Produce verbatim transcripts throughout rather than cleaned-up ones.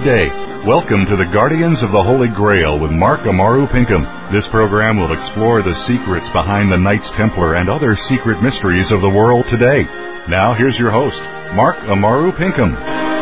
day. Welcome to the Guardians of the Holy Grail with Mark Amaru Pinkham. This program will explore the secrets behind the Knights Templar and other secret mysteries of the world today. Now here's your host, Mark Amaru Pinkham.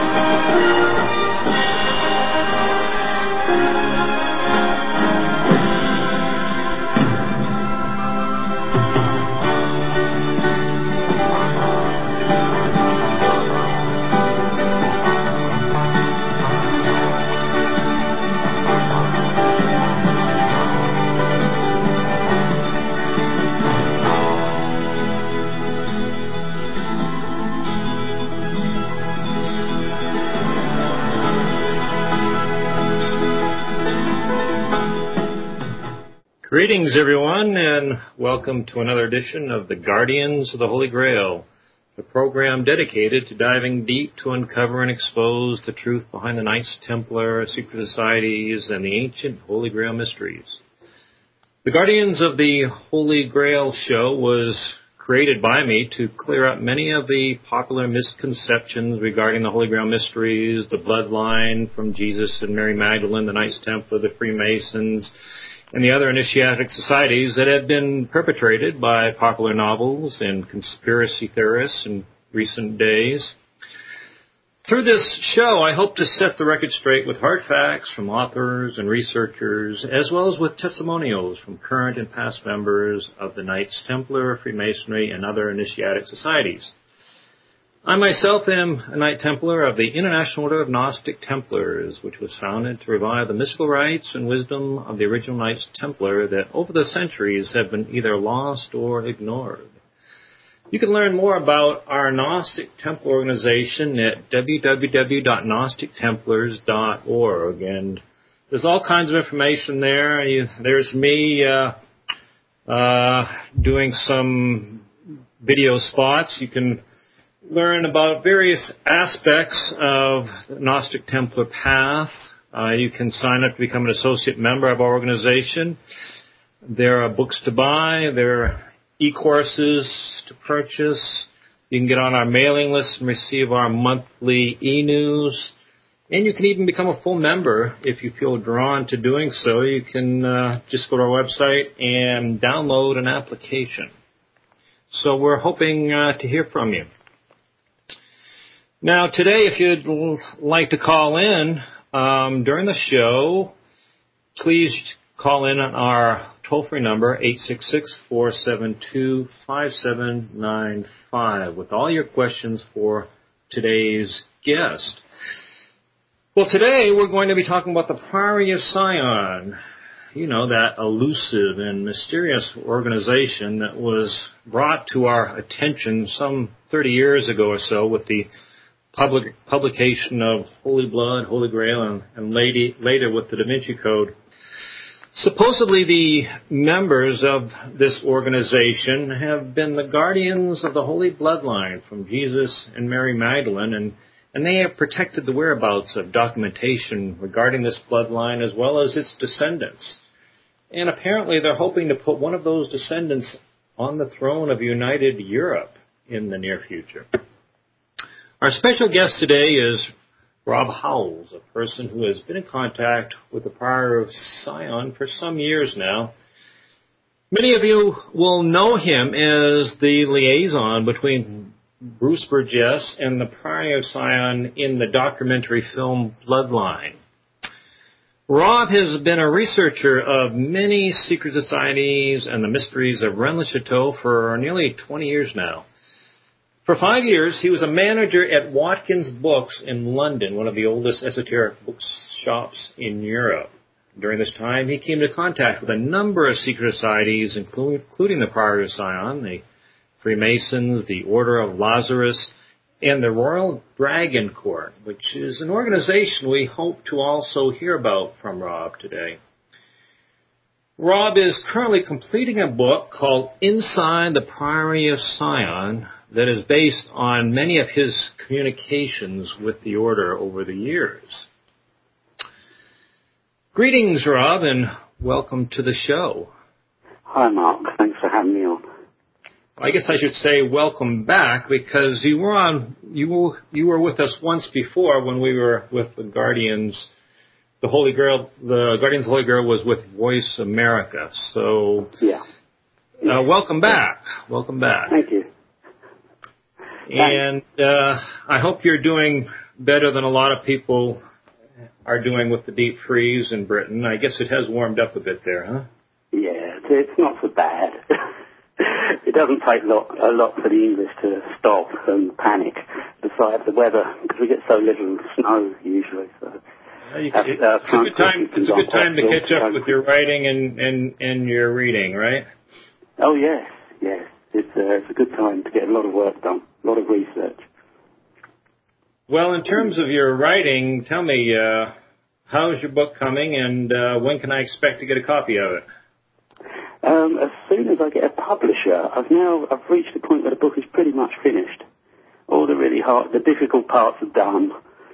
Greetings, everyone, and welcome to another edition of the Guardians of the Holy Grail, the program dedicated to diving deep to uncover and expose the truth behind the Knights Templar, secret societies, and the ancient Holy Grail mysteries. The Guardians of the Holy Grail show was created by me to clear up many of the popular misconceptions regarding the Holy Grail mysteries, the bloodline from Jesus and Mary Magdalene, the Knights Templar, the Freemasons, and the other initiatic societies that have been perpetrated by popular novels and conspiracy theorists in recent days. Through this show, I hope to set the record straight with hard facts from authors and researchers, as well as with testimonials from current and past members of the Knights Templar, Freemasonry, and other initiatic societies. I myself am a Knight Templar of the International Order of Gnostic Templars, which was founded to revive the mystical rites and wisdom of the original Knights Templar that over the centuries have been either lost or ignored. You can learn more about our Gnostic Templar organization at w w w dot gnostic templars dot org, and there's all kinds of information there. You, there's me uh, uh, doing some video spots. You can learn about various aspects of the Gnostic Templar path. Uh, you can sign up to become an associate member of our organization. There are books to buy. There are e-courses to purchase. You can get on our mailing list and receive our monthly e-news. And you can even become a full member if you feel drawn to doing so. You can uh, just go to our website and download an application. So we're hoping uh, to hear from you. Now, today, if you'd l- like to call in um, during the show, please call in on our toll-free number, eight six six, four seven two, five seven nine five, with all your questions for today's guest. Well, today we're going to be talking about the Priory of Sion, you know, that elusive and mysterious organization that was brought to our attention some thirty years ago or so with the Public, publication of Holy Blood, Holy Grail, and, and lady, later with the Da Vinci Code. Supposedly the members of this organization have been the guardians of the Holy Bloodline from Jesus and Mary Magdalene, and, and they have protected the whereabouts of documentation regarding this bloodline as well as its descendants. And apparently they're hoping to put one of those descendants on the throne of United Europe in the near future. Our special guest today is Rob Howells, a person who has been in contact with the Prior of Sion for some years now. Many of you will know him as the liaison between Bruce Burgess and the Prior of Sion in the documentary film Bloodline. Rob has been a researcher of many secret societies and the mysteries of Rennes-le-Chateau for nearly twenty years now. For five years, he was a manager at Watkins Books in London, one of the oldest esoteric bookshops in Europe. During this time, he came into contact with a number of secret societies, including the Priory of Sion, the Freemasons, the Order of Lazarus, and the Royal Dragon Court, which is an organization we hope to also hear about from Rob today. Rob is currently completing a book called Inside the Priory of Sion that is based on many of his communications with the order over the years. Greetings, Rob, and welcome to the show. Hi, Mark. Thanks for having me on. I guess I should say welcome back, because you were on you were you were with us once before when we were with the Guardians. The Holy Grail, the Guardians of the Holy Grail was with Voice America. So yeah, uh, welcome back, welcome back. Thank you. And uh, I hope you're doing better than a lot of people are doing with the deep freeze in Britain. I guess it has warmed up a bit there, huh? Yeah, it's not so bad. It doesn't take a lot, a lot for the English to stop and panic, besides the weather, because we get so little snow usually. So yeah, you, it, uh, it's a good time. It's a good time to catch up with your writing and, and, and your reading, right? Oh yes, yes. It's uh, it's a good time to get a lot of work done, a lot of research. Well, in terms of your writing, tell me, uh, how is your book coming, and uh, when can I expect to get a copy of it? Um, as soon as I get a publisher. I've now I've reached the point where the book is pretty much finished. All the really hard, the difficult parts are done.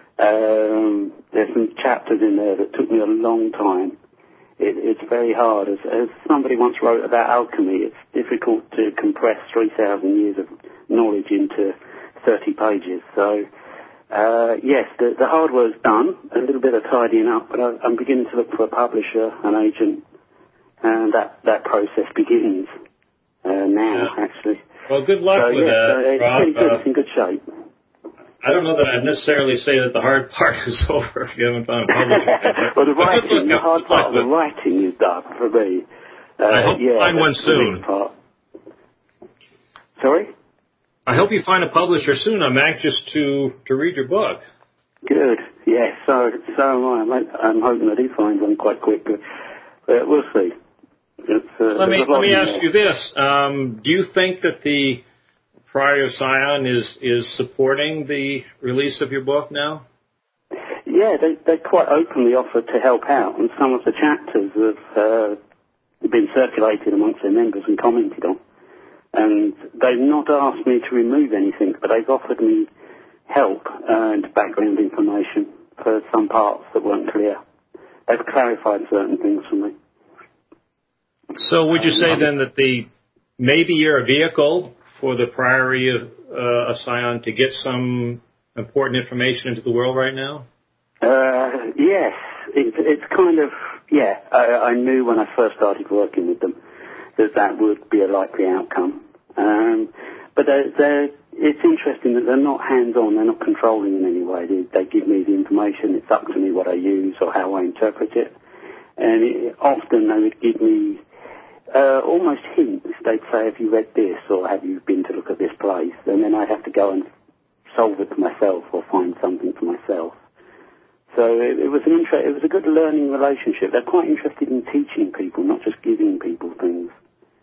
Um, there's some chapters in there that took me a long time. It, it's very hard. As, as somebody once wrote about alchemy, it's difficult to compress three thousand years of knowledge into thirty pages. So, uh, yes, the, the hard work's done. A little bit of tidying up, but I, I'm beginning to look for a publisher, an agent. And that, that process begins uh, now, yeah. actually. Well, good luck so, with yeah, that, so it's Rob. pretty good. Uh, it's in good shape. I don't know that I'd necessarily say that the hard part is over if you haven't found a publisher. Well, the writing, the hard part of the writing is done for me. Uh, I hope yeah, you find one soon. Part. Sorry? I hope you find a publisher soon. I'm anxious to, to read your book. Good. Yes, so, so am I. I'm, I'm hoping I do find one quite quick, but uh, we'll see. Uh, let me let me ask you this: um, do you think that the Priory of Sion is is supporting the release of your book now? Yeah, they they quite openly offered to help out, and some of the chapters have uh, been circulated amongst their members and commented on. And they've not asked me to remove anything, but they've offered me help and background information for some parts that weren't clear. They've clarified certain things for me. So would you say then that the maybe you're a vehicle for the Priory of, uh, of Sion to get some important information into the world right now? Uh, yes, it, it's kind of, yeah, I, I knew when I first started working with them that that would be a likely outcome. Um, but they're, they're, it's interesting that they're not hands-on, they're not controlling in any way. They, they give me the information, it's up to me what I use or how I interpret it. And it, often they would give me Uh, almost hints. They'd say, have you read this, or have you been to look at this place? And then I'd have to go and solve it for myself or find something for myself. So it, it was an inter- it was a good learning relationship. They're quite interested in teaching people, not just giving people things.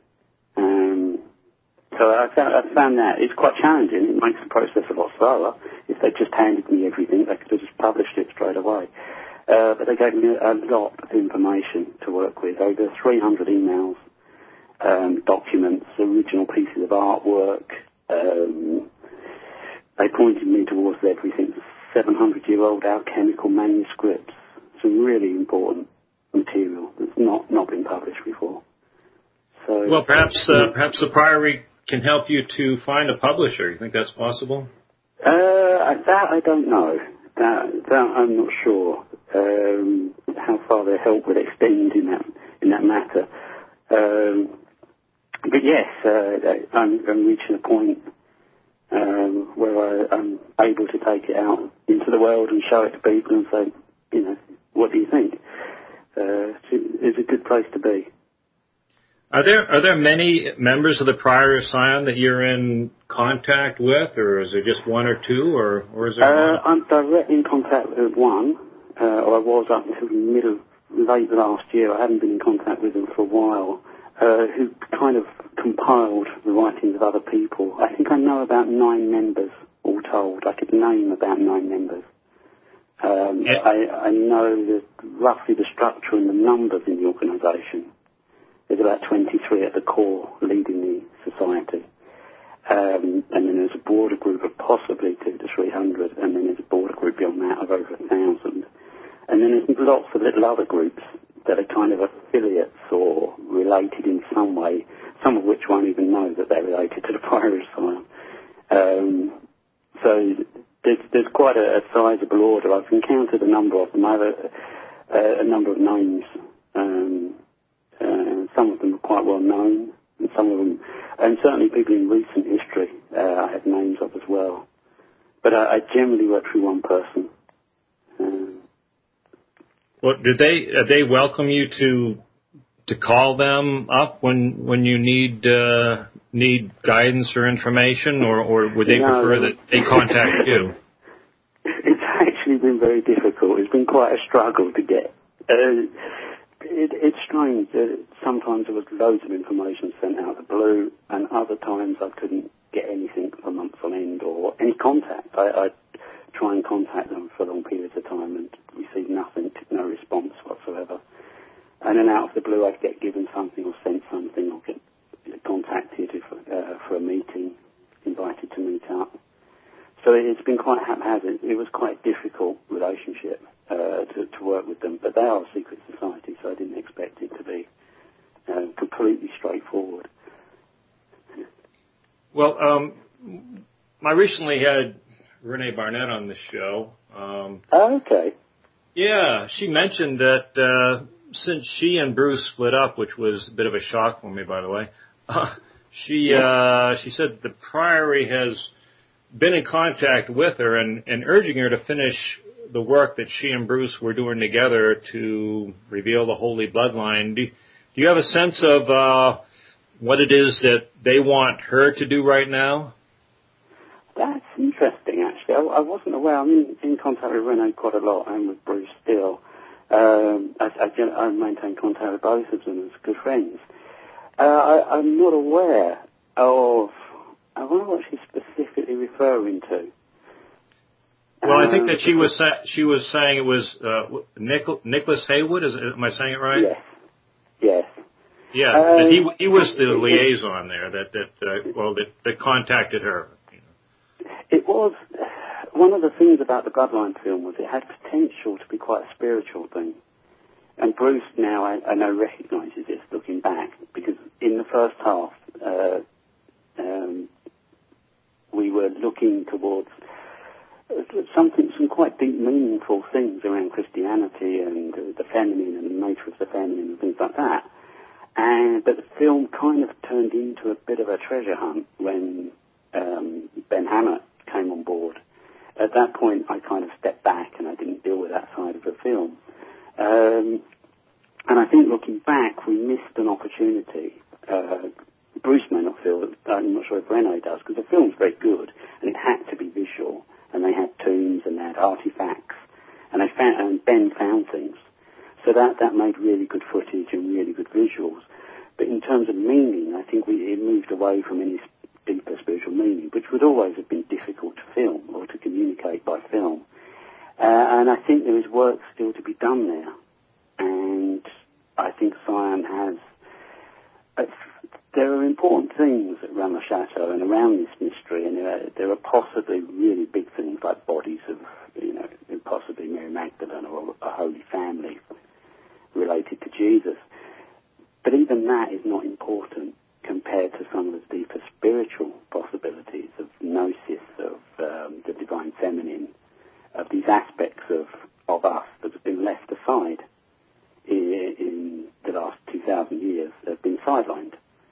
Um, so I found, I found that it's quite challenging. It makes the process a lot slower. If they just handed me everything, they could have just published it straight away. Uh, but they gave me a lot of information to work with, over three hundred emails. Um, documents, original pieces of artwork. Um, they pointed me towards everything. seven hundred year old alchemical manuscripts. Some really important material that's not, not been published before. So, well, perhaps uh, perhaps the Priory can help you to find a publisher. You think that's possible? Uh, that I don't know. That, that I'm not sure. Um, how far their help would extend in that in that matter. Um, But yes, uh, I'm, I'm reaching a point um, where I, I'm able to take it out into the world and show it to people and say, you know, what do you think? Uh, it's a good place to be. Are there are there many members of the Priory of Sion that you're in contact with, or is there just one or two, or, or is there uh, one? I'm directly in contact with one, uh, or I was up until the middle, late last year. I haven't been in contact with them for a while. Uh, who kind of compiled the writings of other people. I think I know about nine members, all told. I could name about nine members. Um, yeah. I, I know the, roughly the structure and the numbers in the organisation. There's about twenty-three at the core leading the society. Um, and then there's a broader group of possibly two to three hundred, and then there's a broader group beyond that of over a thousand. And then there's lots of little other groups that are kind of affiliates or related in some way some of which won't even know that they're related to the Priory of Sion. Um, so there's, there's quite a, a sizable order. I've encountered a number of them. I have a, a, a number of names. Um, uh, some of them are quite well known, and some of them, and certainly people in recent history, uh, I have names of as well. But I, I generally work through one person. Um, well, did they uh, they welcome you to to call them up when when you need uh, need guidance or information, or, or would they no, prefer that they contact you? It's actually been very difficult. It's been quite a struggle to get. Uh, it, it's strange. Uh, sometimes there was loads of information sent out of the blue, and other times I couldn't get anything for months on end or any contact. I, I'd try and contact them for long periods of time and receive nothing, no response whatsoever. And then out of the blue, I'd get given something or sent something or get contacted if, uh, for a meeting, invited to meet up. So it's been quite haphazard. It was quite a difficult relationship uh, to, to work with them. But they are a secret society, so I didn't expect it to be uh, completely straightforward. Well, um, I recently had Renee Barnett on the show. Um, oh, okay. Yeah, she mentioned that uh, since she and Bruce split up, which was a bit of a shock for me, by the way, uh, she uh, she said the Priory has been in contact with her and, and urging her to finish the work that she and Bruce were doing together to reveal the Holy Bloodline. Do, do you have a sense of uh, what it is that they want her to do right now? That's interesting, actually. I, I wasn't aware. I'm in, in contact with Renee quite a lot and with Bruce still. Um, I, I, I maintain contact with both of them as good friends. Uh, I, I'm not aware of... I wonder what she's specifically referring to. Well, um, I think that she was sa- she was saying it was uh, Nichol- Nicholas Haywood. Is am I saying it right? Yes. Yes. Yeah, Um, that he he was the liaison there that that uh, well that, that contacted her. It was one of the things about the Bloodline film was it had potential to be quite a spiritual thing, and Bruce now I, I know recognises this looking back because in the first half uh, um, we were looking towards something, some quite deep, meaningful things around Christianity and uh, the feminine and the nature of the feminine and things like that. And but the film kind of turned into a bit of a treasure hunt when um, Ben Hammett came on board. At that point, I kind of stepped back and I didn't deal with that side of the film. Um, and I think looking back, we missed an opportunity. Uh, Bruce may not feel that, I'm not sure if Renee does, because the film's very good and it had to be visual. And they had tombs and they had artifacts, and they found, and Ben found things. So that, that made really good footage and really good visuals. But in terms of meaning, I think we it moved away from any deeper spiritual meaning, which would always have been difficult to film or to communicate by film. Uh, and I think there is work still to be done there. And I think Sion has... Uh, there are important things around the chateau and around this mystery, and there are, there are possibly really big things like bodies of, you know, possibly Mary Magdalene or a Holy Family related to Jesus. But even that is not important compared to some of the deeper spiritual possibilities of gnosis, of um, the divine feminine, of these aspects of, of us that have been left aside in, in the last two thousand years, that have been sidelined.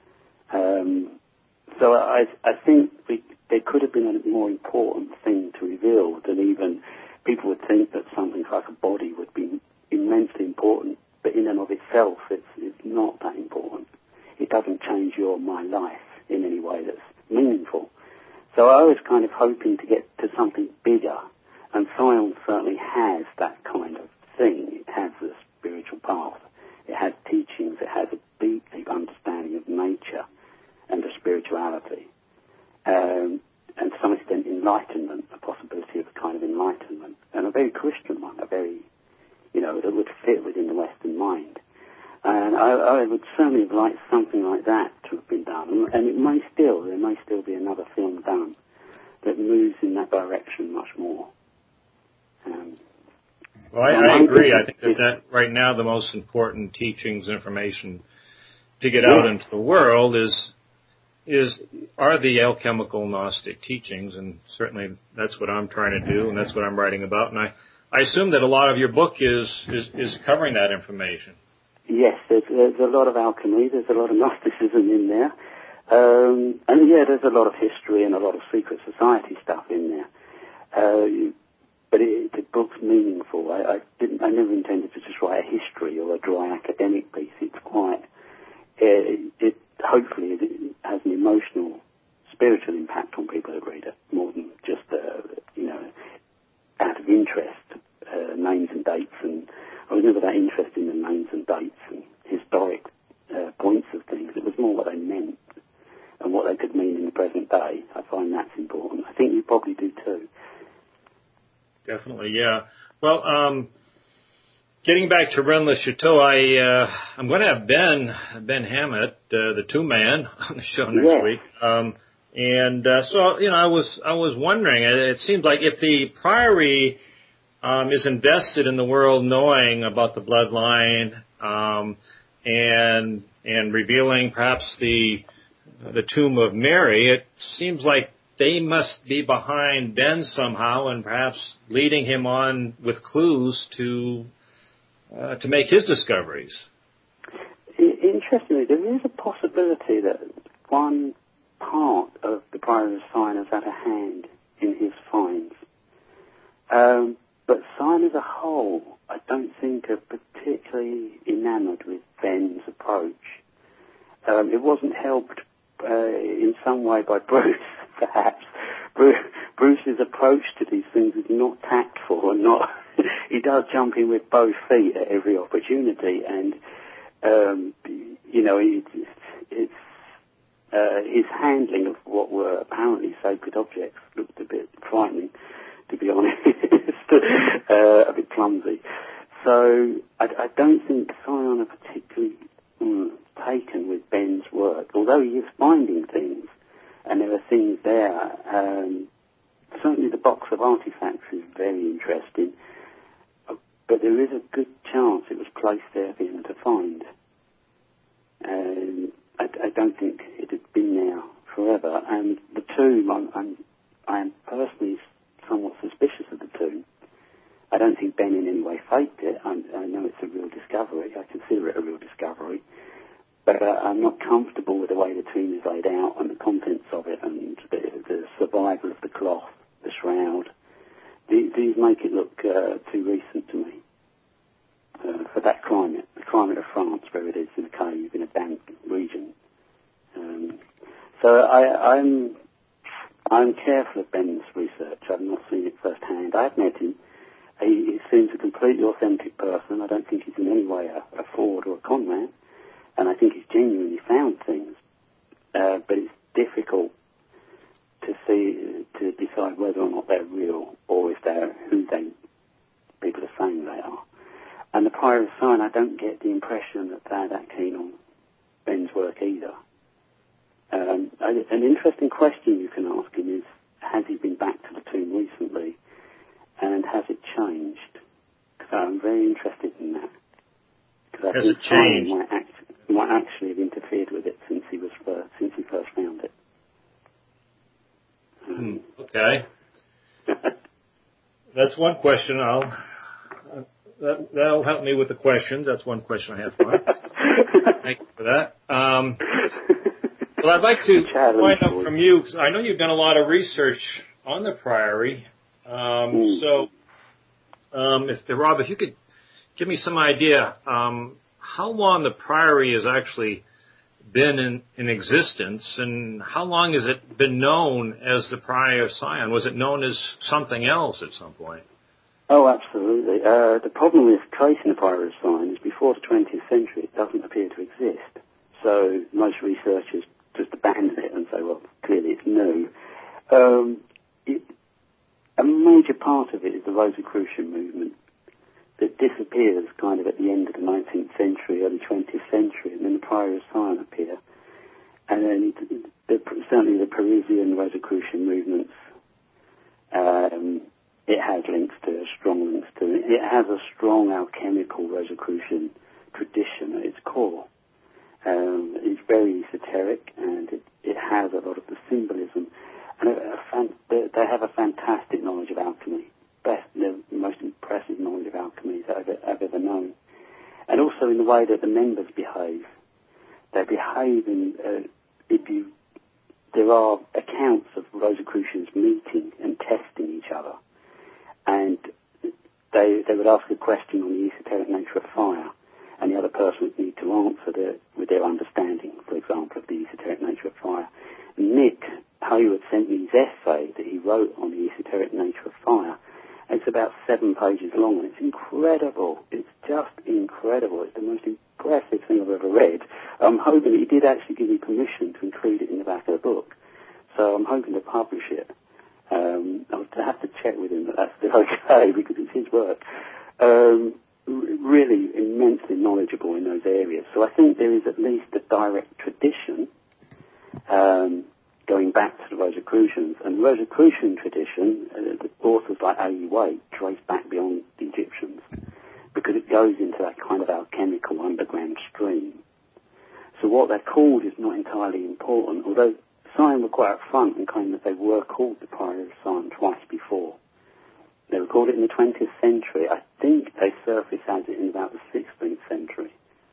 Um, so I, I think we, there could have been a more important thing to reveal than even people would think that something like a body would be immensely important, but in and of itself it's, it's not that important. It doesn't change your or my life in any way that's meaningful. So I was kind of hoping to get to something bigger, and Sion certainly has that kind of thing. It has a spiritual path. It has teachings. It has a deep, deep understanding of nature and of spirituality. Um, and to some extent enlightenment, a possibility of a kind of enlightenment, and a very Christian one, a very, you know, that would fit within the Western mind. And I, I would certainly have liked something like that to have been done, and it may still, there may still be another film done that moves in that direction much more. Um, well, I, I agree. I think that, that right now the most important teachings, information to get out into the world is is are the alchemical Gnostic teachings, and certainly that's what I'm trying to do, and that's what I'm writing about. And I, I assume that a lot of your book is, is, is covering that information. Yes, there's, there's a lot of alchemy, there's a lot of Gnosticism in there. Um, and yeah, there's a lot of history and a lot of secret society stuff in there. Uh, but it, the book's meaningful. I, I didn't, I never intended to just write a history or a dry academic piece. It's quite, it, it hopefully it has an emotional, spiritual impact on people who read it, more than just, uh, you know, out of interest, uh, names and dates. And I was never that interested in the names and dates and historic uh, points of things. It was more what they meant and what they could mean in the present day. I find that's important. I think you probably do too. Definitely, yeah. Well, um, getting back to Rennes le Chateau, I, uh, I'm going to have Ben, Ben Hammett, uh, the two man, on the show next yeah. week. Um, and, uh, so, you know, I was, I was wondering, it, it seems like if the Priory, um, is invested in the world knowing about the bloodline, um, and, and revealing perhaps the, the tomb of Mary, it seems like they must be behind Ben somehow and perhaps leading him on with clues to uh, to make his discoveries. Interestingly, there is a possibility that one part of the Priory of Sion has had a hand in his finds. Um, but Sion as a whole, I don't think are particularly enamoured with Ben's approach. Um, it wasn't helped uh, in some way by Bruce. Perhaps Bruce's approach to these things is not tactful and not. He does jump in with both feet at every opportunity, and um, you know, it, it's uh, his handling of what were apparently sacred objects looked a bit frightening, to be honest, uh, a bit clumsy. So I, I don't think Sion are particularly mm, taken with Ben's work, although he is finding things. And there are things there. Um, certainly the box of artifacts is very interesting. But there is a good chance it was placed there for him to find. Um, I, I don't think it had been there forever. And the tomb, I'm, I'm, I am personally somewhat suspicious of the tomb. I don't think Ben in any way faked it. I, I know it's a real discovery. I consider it a real discovery. But uh, I'm not comfortable with the way the tomb is laid out and the contents of it and the, the survival of the cloth, the shroud. These, these make it look uh, too recent to me uh, for that climate, the climate of France where it is in a cave in a damp region. Um, so I, I'm I'm careful of Ben's research. I've not seen it firsthand. I've met him. He, he seems a completely authentic person. I don't think he's in any way a, a fraud or a con man. And I think he's genuinely found things, uh, but it's difficult to see, to decide whether or not they're real or if they're who they people are saying they are. And the Priory of Sion, I don't get the impression that they're that keen on Ben's work either. Um, an interesting question you can ask him is, has he been back to the tomb recently, and has it changed? Because I'm very interested in that. Has it changed? Might act, might actually have interfered with it since he was first, since he first found it. Um, hmm. Okay. That's one question. I'll uh, that, that'll help me with the questions. That's one question I have for him. Thank you for that. Um, well, I'd like to find out from you, because I know you've done a lot of research on the Priory. Um, mm. So, um, if Rob, if you could give me some idea um, how long the Priory has actually been in, in existence, and how long has it been known as the Priory of Sion? Was it known as something else at some point? Oh, absolutely. Uh, the problem with tracing the Priory of Sion is before the twentieth century it doesn't appear to exist. So most researchers just abandon it and say, well, clearly it's new. Um, it, a major part of it is the Rosicrucian movement that disappears kind of at the end of the nineteenth century, early twentieth century, and then the Priory of Sion appear. And then the, certainly the Parisian Rosicrucian movements, um, it has links to, strong links to, it has a strong alchemical Rosicrucian tradition at its core. Um, very esoteric, and it, it has a lot of the symbolism. And a, a fan, they, they have a fantastic knowledge of alchemy, best, the most impressive knowledge of alchemy that I've, I've ever known. And also in the way that the members behave. They behave in, uh, if you, there are accounts of Rosicrucians meeting and testing each other. And they, they would ask a question on the esoteric nature of fire, and the other person would need to answer the, with their understanding, for example, of the esoteric nature of fire. Nick Hayward sent me his essay that he wrote on the esoteric nature of fire. It's about seven pages long, and it's incredible. It's just incredible. It's the most impressive thing I've ever read. I'm hoping he did actually give me permission to include it in the back of the book. So I'm hoping to publish it. Um, I'll have to check with him that that's still okay, because it's his work. Um, really immensely knowledgeable in those areas. So I think there is at least a direct tradition um, going back to the Rosicrucians. And the Rosicrucian tradition, uh, the authors like A E Waite trace back beyond the Egyptians, because it goes into that kind of alchemical underground stream. So what they're called is not entirely important, although Sion were quite upfront and claimed that they were called the Priory of Sion twice before. They were called it in the twentieth century. I think they surfaced as it in about the sixteenth century.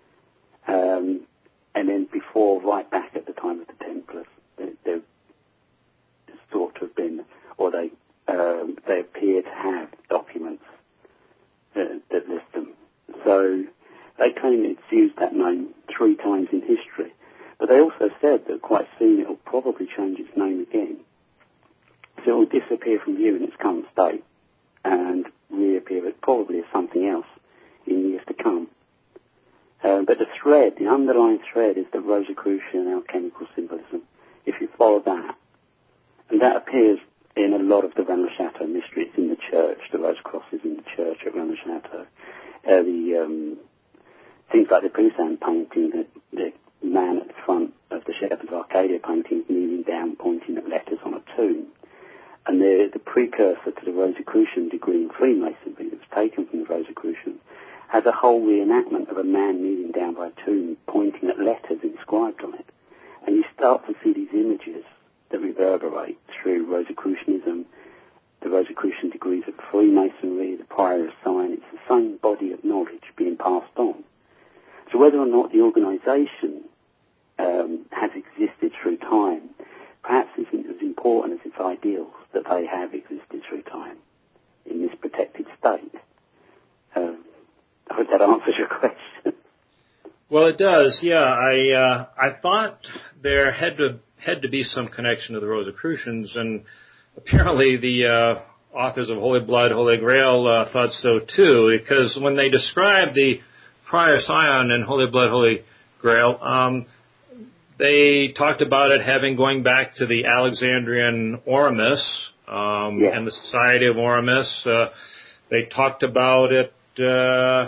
Um, and then before, right back at the time of the Templars, they, they're thought to have been, or they um, they appear to have documents that, that list them. So they claim it's used that name three times in history. But they also said that quite soon it will probably change its name again. So it will disappear from view in its current state and reappear as probably as something else in years to come. Uh, but the thread, the underlying thread, is the Rosicrucian alchemical symbolism, if you follow that. And that appears in a lot of the Rennes-le-Château mysteries in the church, the Rose Crosses in the church at Rennes-le-Château. Uh, the um, things like the Poussin painting, the, the man at the front of the Shepherds of Arcadia painting kneeling down, pointing at letters on a tomb. And the, the precursor to the Rosicrucian degree in Freemasonry that was taken from the Rosicrucians has a whole reenactment of a man kneeling down by a tomb, pointing at letters inscribed on it. And you start to see these images that reverberate through Rosicrucianism, the Rosicrucian degrees of Freemasonry, the Priory of Sion. It's the same body of knowledge being passed on. So whether or not the organisation um, has existed through time, perhaps isn't as important as its ideals that they have existed through time in this protected state. Um, I hope that answers your question. Well, it does. Yeah, I uh, I thought there had to had to be some connection to the Rosicrucians, and apparently the uh, authors of Holy Blood, Holy Grail uh, thought so too, because when they described the Prior Sion and Holy Blood, Holy Grail, um, they talked about it having going back to the Alexandrian Oramus um, yeah. and the Society of Oramus. Uh, they talked about it uh,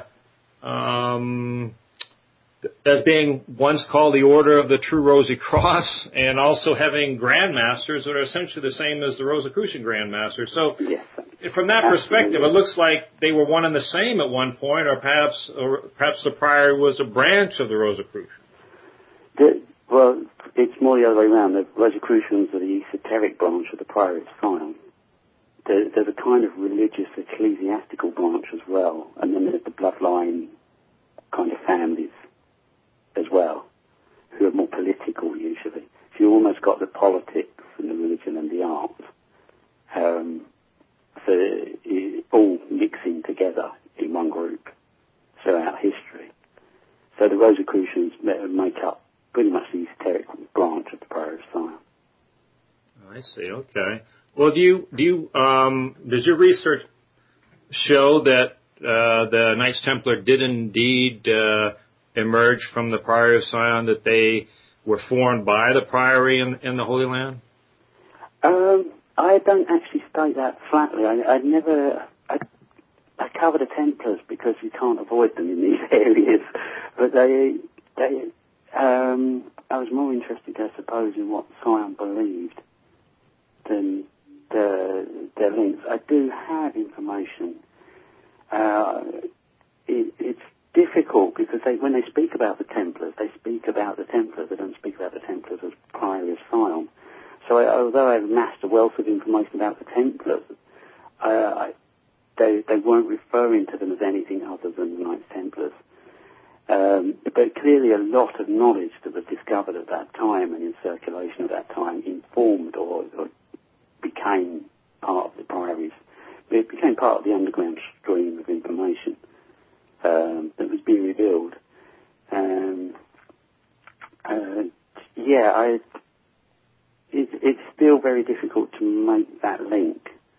um, as being once called the Order of the True Rosy Cross, and also having grandmasters that are essentially the same as the Rosicrucian grandmasters. So yes. from that perspective, it looks like they were one and the same at one point, or perhaps or perhaps the Priory was a branch of the Rosicrucians. The, well, it's more the other way around. The Rosicrucians are the esoteric branch of the Priory of Sion. They're, they're the kind of religious ecclesiastical branch as well, and then there's the bloodline kind of families as well, who are more political usually. So you almost got the politics and the religion and the art, um, so it, all mixing together in one group throughout history. So the Rosicrucians make up pretty much the esoteric branch of the Priory of Sion. I see. Okay. Well, do you do you um, does your research show that uh, the Knights Templar did indeed uh, emerge from the Priory of Sion, that they were formed by the Priory in, in the Holy Land? Um, I don't actually state that flatly. I, I never. I, I cover the Templars because you can't avoid them in these areas, but they they. Um, I was more interested, I suppose, in what Sion believed than the, their links. I do have information. Uh, it, it's difficult because they, when they speak about the Templars, they speak about the Templars. They don't so I, although I've amassed a wealth of information about the Templars, uh, I, they, they weren't referring to them as anything other than the Knights Templars. Um, but clearly a lot of knowledge that was discovered at that time and in circulation at that time informed or, or became part of the priories. It became part of the underground stream of information um, that was being revealed. Um, uh, yeah, I, it, it's still very difficult to make that link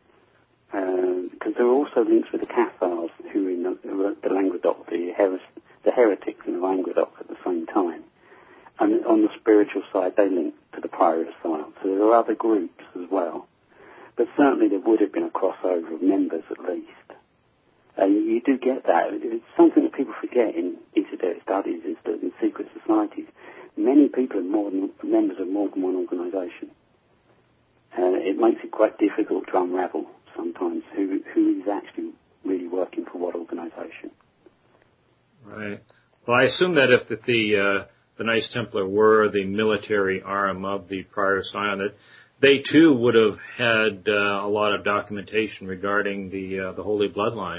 because uh, there are also links with the Cathars who were in the, who were the Languedoc, the, heres, the heretics in the Languedoc at the same time. And on the spiritual side, they link to the Priory of Sion. So there are other groups as well. But certainly there would have been a crossover of members at least. And uh, you do get that. It's something that people forget in esoteric studies is that in secret societies, many people are more than, members of more than one organisation. Uh, it makes it quite difficult to unravel sometimes who who is actually really working for what organisation. Right. Well, I assume that if the the, uh, the Knights Templar were the military arm of the Priory of Sion, that they too would have had uh, a lot of documentation regarding the uh, the Holy Bloodline.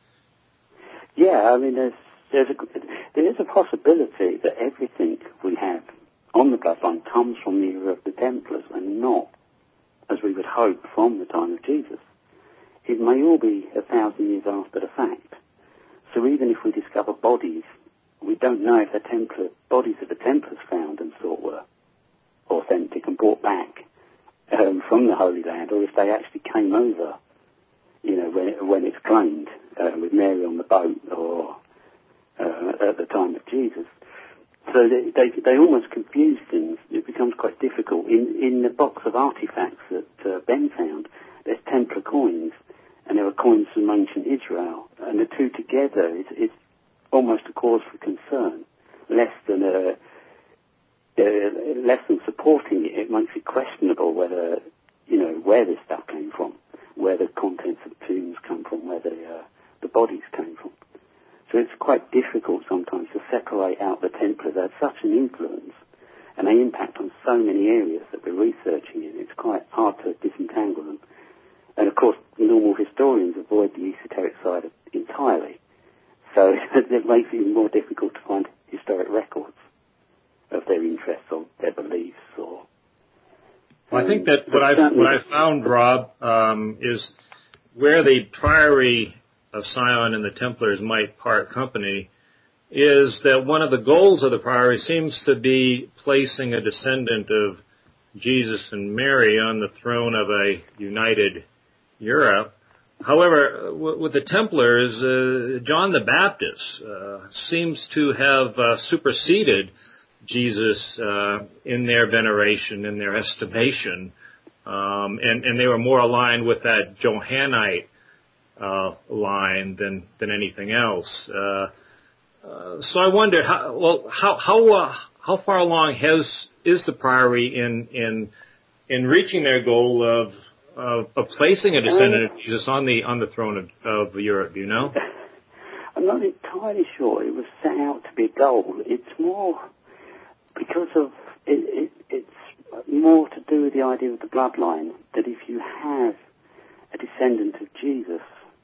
Yeah, I mean, there's there's a there is a possibility that everything we have on the Bloodline comes from the era of the Templars and not, as we would hope, from the time of Jesus. It may all be a thousand years after the fact. So even if we discover bodies, we don't know if the Templar bodies that the Templars found and thought were authentic and brought back um, from the Holy Land, or if they actually came over, you know, when, when it's claimed uh, with Mary on the boat, or uh, at the time of Jesus. So they, they they almost confuse things. It becomes quite difficult. In in the box of artifacts that uh, Ben found, there's Templar coins, and there are coins from ancient Israel, and the two together is, is almost a cause for concern, less than a, uh, less than supporting it. It makes it questionable whether, you know, where this stuff came from, where the contents of tombs come from, where the uh, the bodies came from. So it's quite difficult sometimes to separate out the Templars. They have such an influence, and they impact on so many areas that we're researching in. It's quite hard to disentangle them. And of course, normal historians avoid the esoteric side of, entirely. So it makes it even more difficult to find historic records of their interests or their beliefs. Or well, I think that what I what I found, Rob, um, is where the Priory of Sion and the Templars might part company is that one of the goals of the Priory seems to be placing a descendant of Jesus and Mary on the throne of a united Europe. However, w- with the Templars, uh, John the Baptist uh, seems to have uh, superseded Jesus uh, in their veneration, in their estimation, um, and, and they were more aligned with that Johannite uh, line than than anything else. Uh, uh, so I wondered, how, well, how how uh, how far along has is the Priory in in in reaching their goal of Of, of placing a descendant of Jesus on the on the throne of, of Europe, do you know? I'm not entirely sure it was set out to be a goal. It's more because of it, it, it's more to do with the idea of the bloodline, that if you have a descendant of Jesus,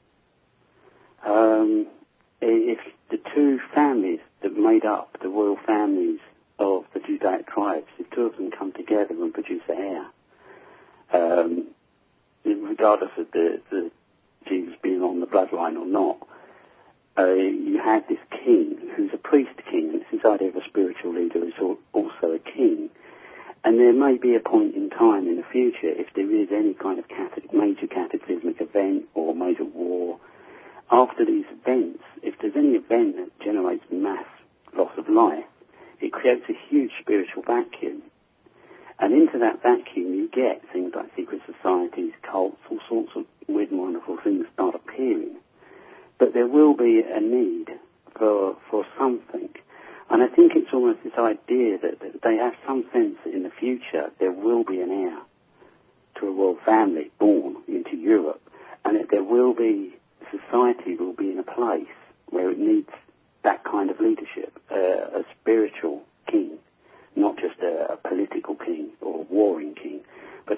um, if the two families that made up the royal families of the Judaic tribes, if two of them come together and produce an heir, um, regardless of the, the Jesus being on the bloodline or not, uh, you have this king who's a priest king, and it's this idea of a spiritual leader who's also a king. And there may be a point in time in the future, if there is any kind of cat- major cataclysmic event or major war, after these events, if there's any event that generates mass loss of life, it creates a huge spiritual vacuum. And into that vacuum you get things like secret societies, cults, all sorts of weird and wonderful things start appearing. But there will be a need for for something. And I think it's almost this idea that, that they have some sense that in the future there will be an heir to a royal family born into Europe, and that there will be, society will be in a place where it needs that kind of leadership, uh, a spiritual king. Not just a, a political king or a warring king, but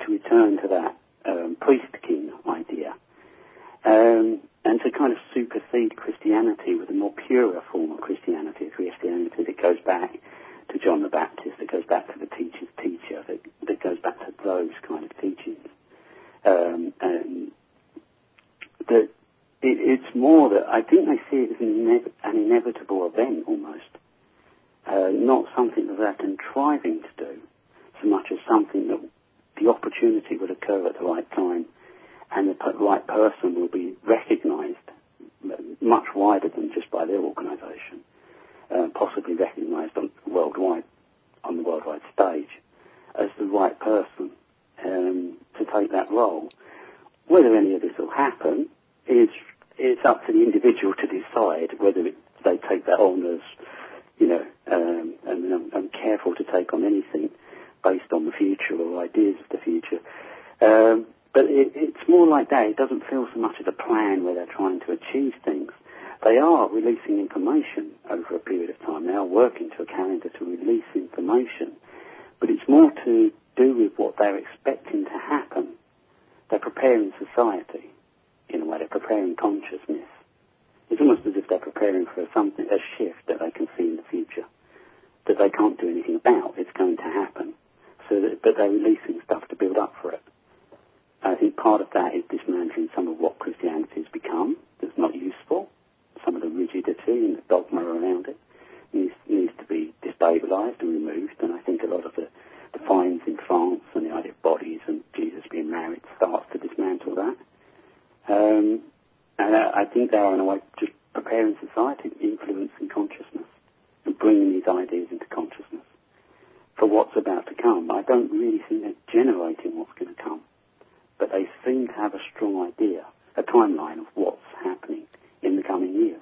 back to John the Baptist, that goes back to the teacher's teacher, that, that goes back to those kind of teachings. Um, and that it, it's more that I think they see it as an, inev- an inevitable event almost, uh, not something that they're contriving to do, so much as something that the opportunity would occur at the right time, and the right person will be recognised much wider than just by their organisation, uh, possibly recognised on worldwide, on the worldwide stage, as the right person um, to take that role. Whether any of this will happen is it's up to the individual to decide whether it, they take that on as, you know, um, and I'm, I'm careful to take on anything based on the future or ideas of the future. Um, but it, it's more like that. It doesn't feel so much as a plan where they're trying to achieve things. They are releasing information over a period of time. They are working to a calendar to release information. But it's more to do with what they're expecting to happen. They're preparing society, in a way. They're preparing consciousness. It's almost as if they're preparing for something, a shift that they can see in the future, that they can't do anything about. It's going to happen. So that, but they're releasing stuff to build up for it. I think part of that is dismantling some of what Christianity has become that's not useful. Some of the rigidity and the dogma around it needs, needs to be destabilised and removed. And I think a lot of the, the fines in France and the idea of bodies and Jesus being married starts to dismantle that. Um, and I, I think they are in a way just preparing society, influencing consciousness and bringing these ideas into consciousness for what's about to come. I don't really think they're generating what's going to come, but they seem to have a strong idea, a timeline of what's happening in the coming years.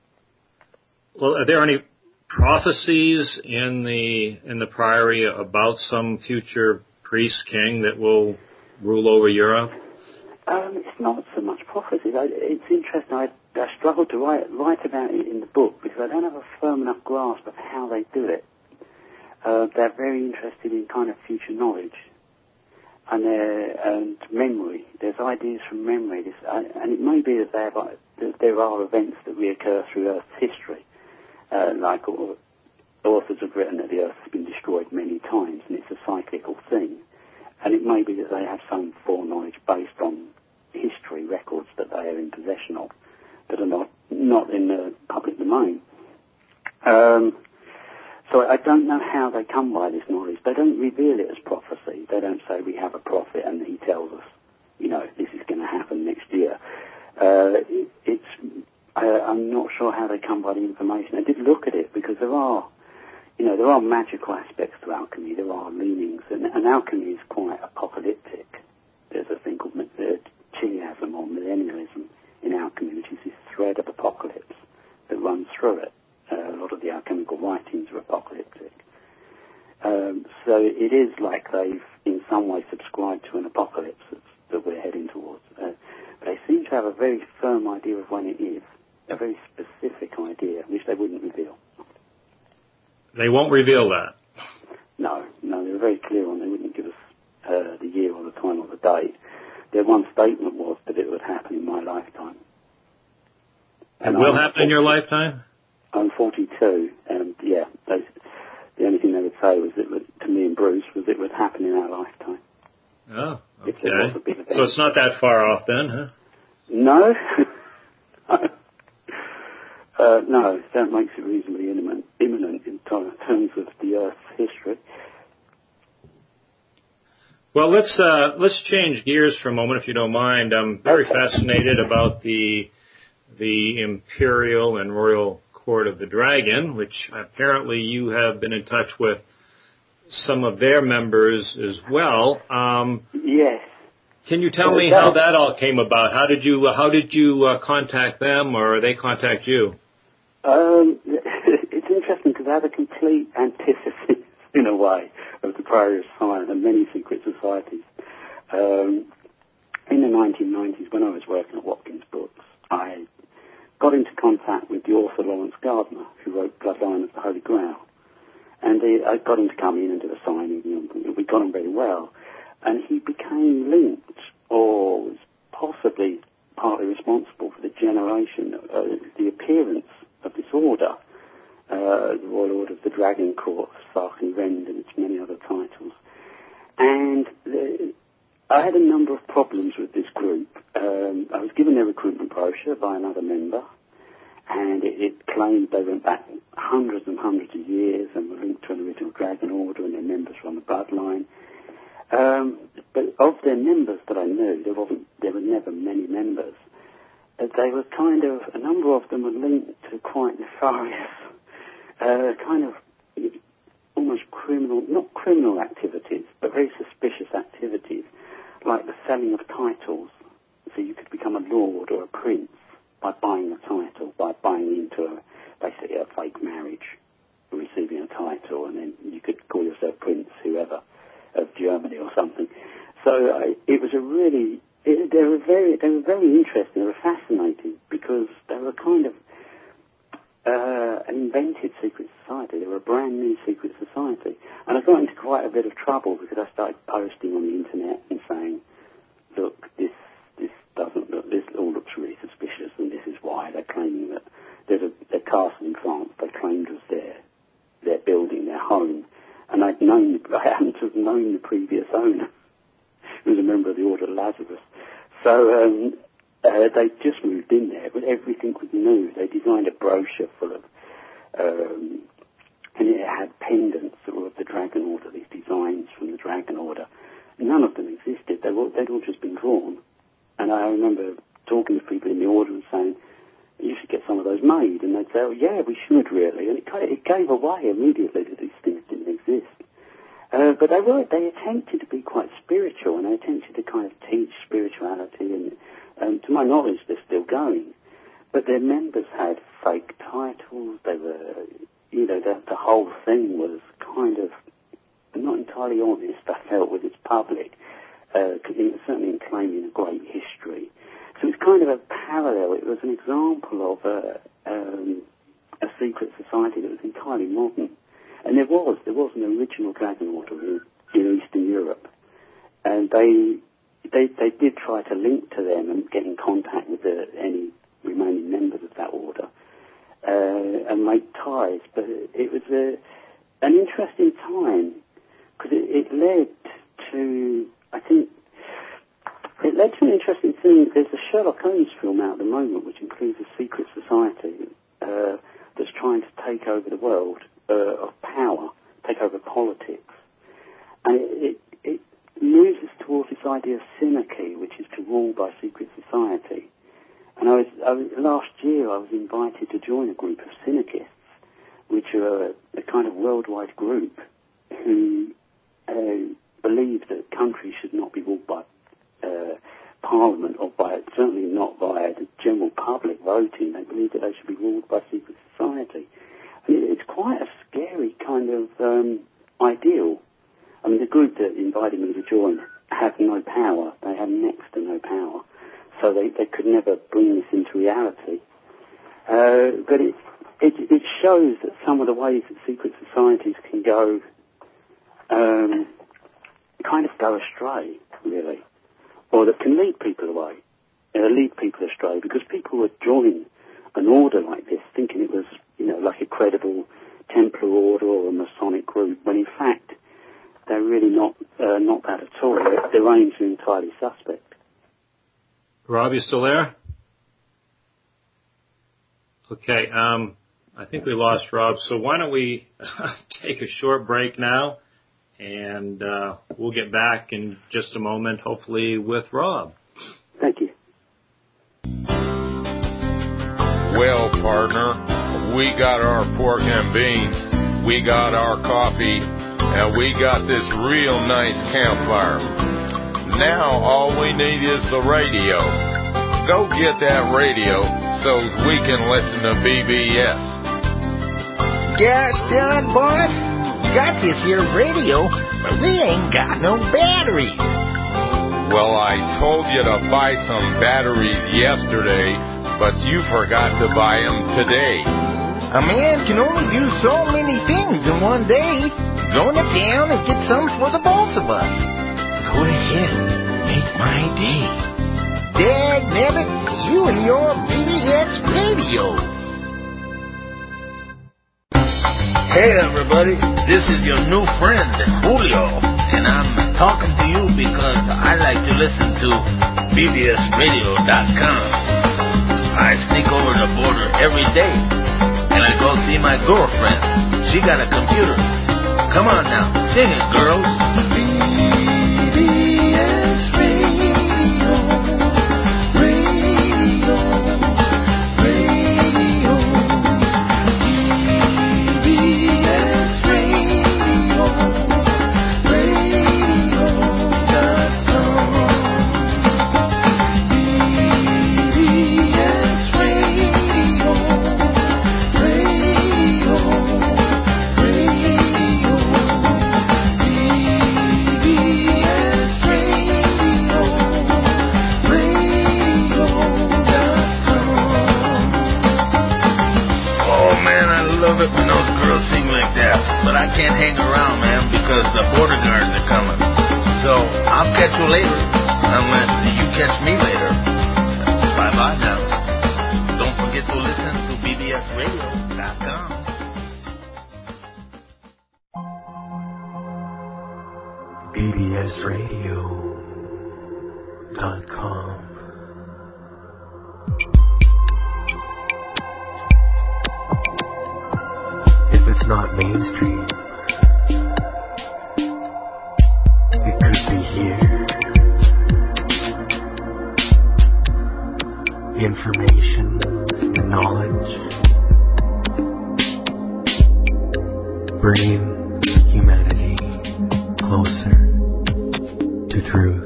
Well, are there any prophecies in the in the Priory about some future priest king that will rule over Europe? Um, it's not so much prophecies. I, it's interesting. I, I struggled to write write about it in the book because I don't have a firm enough grasp of how they do it. Uh, they're very interested in kind of future knowledge and, and memory. There's ideas from memory, this, uh, and it may be that there, are, that there are events that reoccur through Earth's history, uh, like all, authors have written that the Earth has been destroyed many times, and it's a cyclical thing. And it may be that they have some foreknowledge based on history records that they are in possession of that are not not in the public domain. Um, So I don't know how they come by this knowledge. They don't reveal it as prophecy. They don't say we have a prophet and he tells us, you know, this is going to happen next year. Uh, it, it's I, I'm not sure how they come by the information. I did look at it because there are, you know, there are magical aspects to alchemy. There are leanings, and, and alchemy is quite apocalyptic. There's a thing called uh, chiasm or millennialism in alchemy, which is this thread of apocalypse that runs through it. Uh, a lot of the alchemical writings are apocalyptic. Um, so it is like they've in some way subscribed to an apocalypse that's, that we're heading towards. Uh, they seem to have a very firm idea of when it is, a very specific idea, which they wouldn't reveal. They won't reveal that? No, no, they were very clear on they wouldn't give us uh, the year or the time or the date. Their one statement was that it would happen in my lifetime. It will happen in your lifetime? I'm forty-two, and yeah, they, the only thing they would say was it would, to me and Bruce was it would happen in our lifetime. Oh, okay. So it's not that far off then, huh? No. uh, no, that makes it reasonably imminent, imminent in terms of the Earth's history. Well, let's uh, let's change gears for a moment, if you don't mind. I'm very okay. fascinated about the the Imperial and Royal Court of the Dragon, which apparently you have been in touch with some of their members as well. Um, yes. Can you tell me how that all came about? How did you uh, how did you uh, contact them, or they contact you? Um, it's interesting because they have a complete antithesis, in a way, of the Priory of Sion and many secret societies. Um, in the nineteen nineties, when I was working at Watkins Books, I got into contact with the author Lawrence Gardner, who wrote Bloodline of the Holy Grail. And he, I got him to come in and do a signing, and we got on very well. And he became linked, or was possibly partly responsible for the generation, uh, the appearance of this order, uh, the Royal Order of the Dragon Court, Sark and Rend, and its many other titles. And the, I had a number of problems with this group. Um, I was given their recruitment brochure by another member, and it, it claimed they went back hundreds and hundreds of years and were linked to an original Dragon Order and their members were on the bloodline. Um, but of their members that I knew, there wasn't, there were never many members. Uh, they were kind of, a number of them were linked to quite nefarious, uh, kind of almost criminal, not criminal activities, but very suspicious activities, like the selling of titles. So you could become a lord or a prince by buying a title, by buying into a, basically a fake marriage, receiving a title, and then you could call yourself Prince whoever of Germany or something. So uh, it was a really, it, they were very, they were very interesting. They were fascinating because they were kind of uh, an invented secret society. They were a brand new secret society, and I got into quite a bit of trouble because I started posting on the internet and saying, "Look, this this doesn't look, this all looks really suspicious, and this is why they're claiming that there's a, a castle in France they claimed was their their building, their home." And I'd known, I happened to have known the previous owner, who was a member of the Order of Lazarus. So um, uh, they just moved in there, but everything was new. They designed a brochure full of, um, and it had pendants that were of the Dragon Order, these designs from the Dragon Order. None of them existed. They were, they'd all just been drawn. And I remember talking to people in the Order and saying, "You should get some of those made." And they'd say, "Oh, yeah, we should really." And it, it gave away immediately that these things didn't exist. Uh, but they were, they attempted to be quite spiritual, and they attempted to kind of teach spirituality, and um, to my knowledge, they're still going. But their members had fake titles. They were, you know, the, the whole thing was kind of not entirely honest, I felt, with its public, uh, certainly in claiming a great history. So it was kind of a parallel. It was an example of a, um, a secret society that was entirely modern. And there was, there was an original Dragon Order in, in Eastern Europe. And they, they they did try to link to them and get in contact with the, any remaining members of that order uh, and make ties. But it, it was a, an interesting time because it, it led to, I think, It led to an interesting thing. There's a Sherlock Holmes film out at the moment which includes a secret society uh, that's trying to take over the world uh, of power, take over politics. And it, it, it moves us towards this idea of synarchy, which is to rule by secret society. And I was, I was last year I was invited to join a group of synarchists, which are a, a kind of worldwide group who uh, believe that countries should not be ruled by Uh, Parliament, or by certainly not by the general public voting. They believe that they should be ruled by secret society. And it, it's quite a scary kind of um, ideal. I mean, the group that invited me to join have no power. They have next to no power. So they, they could never bring this into reality. Uh, but it, it it shows that some of the ways that secret societies can go, um, kind of go astray, really. Or that can lead people away, uh, lead people astray, because people would join an order like this thinking it was, you know, like a credible Templar order or a Masonic group, when in fact they're really not uh, not that at all. Their, their aims are entirely suspect. Rob, you still there? Okay, um, I think we lost Rob, so why don't we take a short break now? And uh, we'll get back in just a moment, hopefully, with Rob. Thank you. Well, partner, we got our pork and beans, we got our coffee, and we got this real nice campfire. Now all we need is the radio. Go get that radio so we can listen to B B S. Gosh darn, boss. Got this here radio, but we ain't got no batteries. Well, I told you to buy some batteries yesterday, but you forgot to buy them today. A man can only do so many things in one day. Go to town and get some for the both of us. Go ahead, make my day. Dagnabbit, you and your B B S radio. Hey everybody, this is your new friend, Julio, and I'm talking to you because I like to listen to B B S radio dot com. I sneak over the border every day, and I go see my girlfriend. She got a computer. Come on now, sing it, girls. B B S Radio, radio, radio. B B S Radio, radio dot com. B B S Radio, radio, radio. B B S Radio, radio dot com. Oh man, I love it when those girls sing like that. But I can't hang around, man, because the border guards are coming. So I'll catch you later, unless you catch me later. Bye bye now. Don't forget to listen to B B S radio dot com. B B S radio dot com. If it's not mainstream, it could be here. Information and knowledge, bringing humanity closer to truth.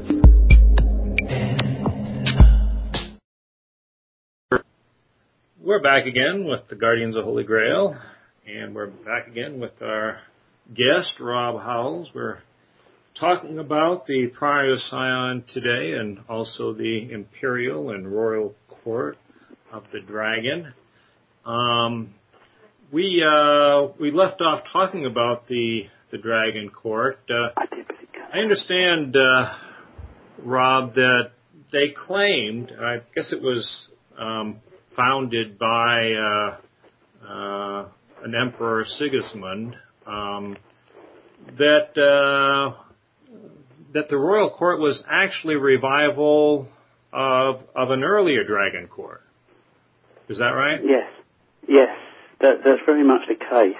We're back again with the Guardians of Holy Grail, and we're back again with our guest, Rob Howells. We're talking about the Prior Scion today and also the Imperial and Royal Court of the Dragon. Um, we uh, we left off talking about the, the Dragon Court. Uh, I understand, uh, Rob, that they claimed, I guess it was um, founded by uh, uh, an Emperor Sigismund, um, that uh, that the Royal Court was actually a revival of of an earlier Dragon Court. Is that right? Yes, yes, that, that's very much the case.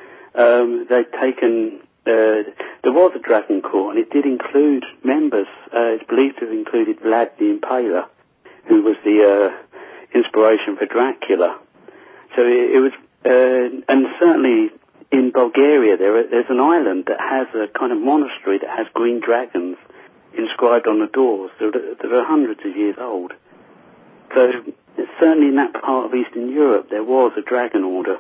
Um, they'd taken, uh, there was a Dragon Court, and it did include members. Uh, it's believed to have included Vlad the Impaler, who was the uh, inspiration for Dracula. So it, it was, uh, and certainly in Bulgaria, there are, there's an island that has a kind of monastery that has green dragons inscribed on the doors that are, that are hundreds of years old. So certainly in that part of Eastern Europe, there was a dragon order,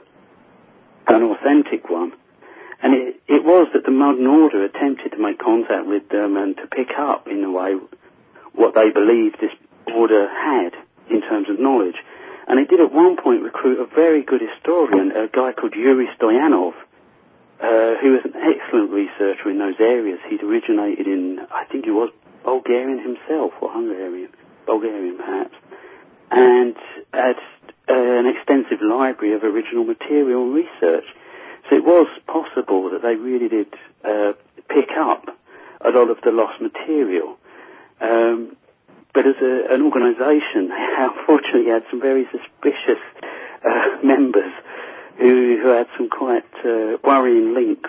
an authentic one. And it, it was that the modern order attempted to make contact with them and to pick up, in a way, what they believed this order had in terms of knowledge. And they did at one point recruit a very good historian, a guy called Yuri Stoyanov, uh, who was an excellent researcher in those areas. He'd originated in, I think he was Bulgarian himself, or Hungarian, Bulgarian perhaps, and had uh, an extensive library of original material research. So it was possible that they really did uh, pick up a lot of the lost material. Um, but as a, an organisation, they unfortunately had some very suspicious uh, members who, who had some quite uh, worrying links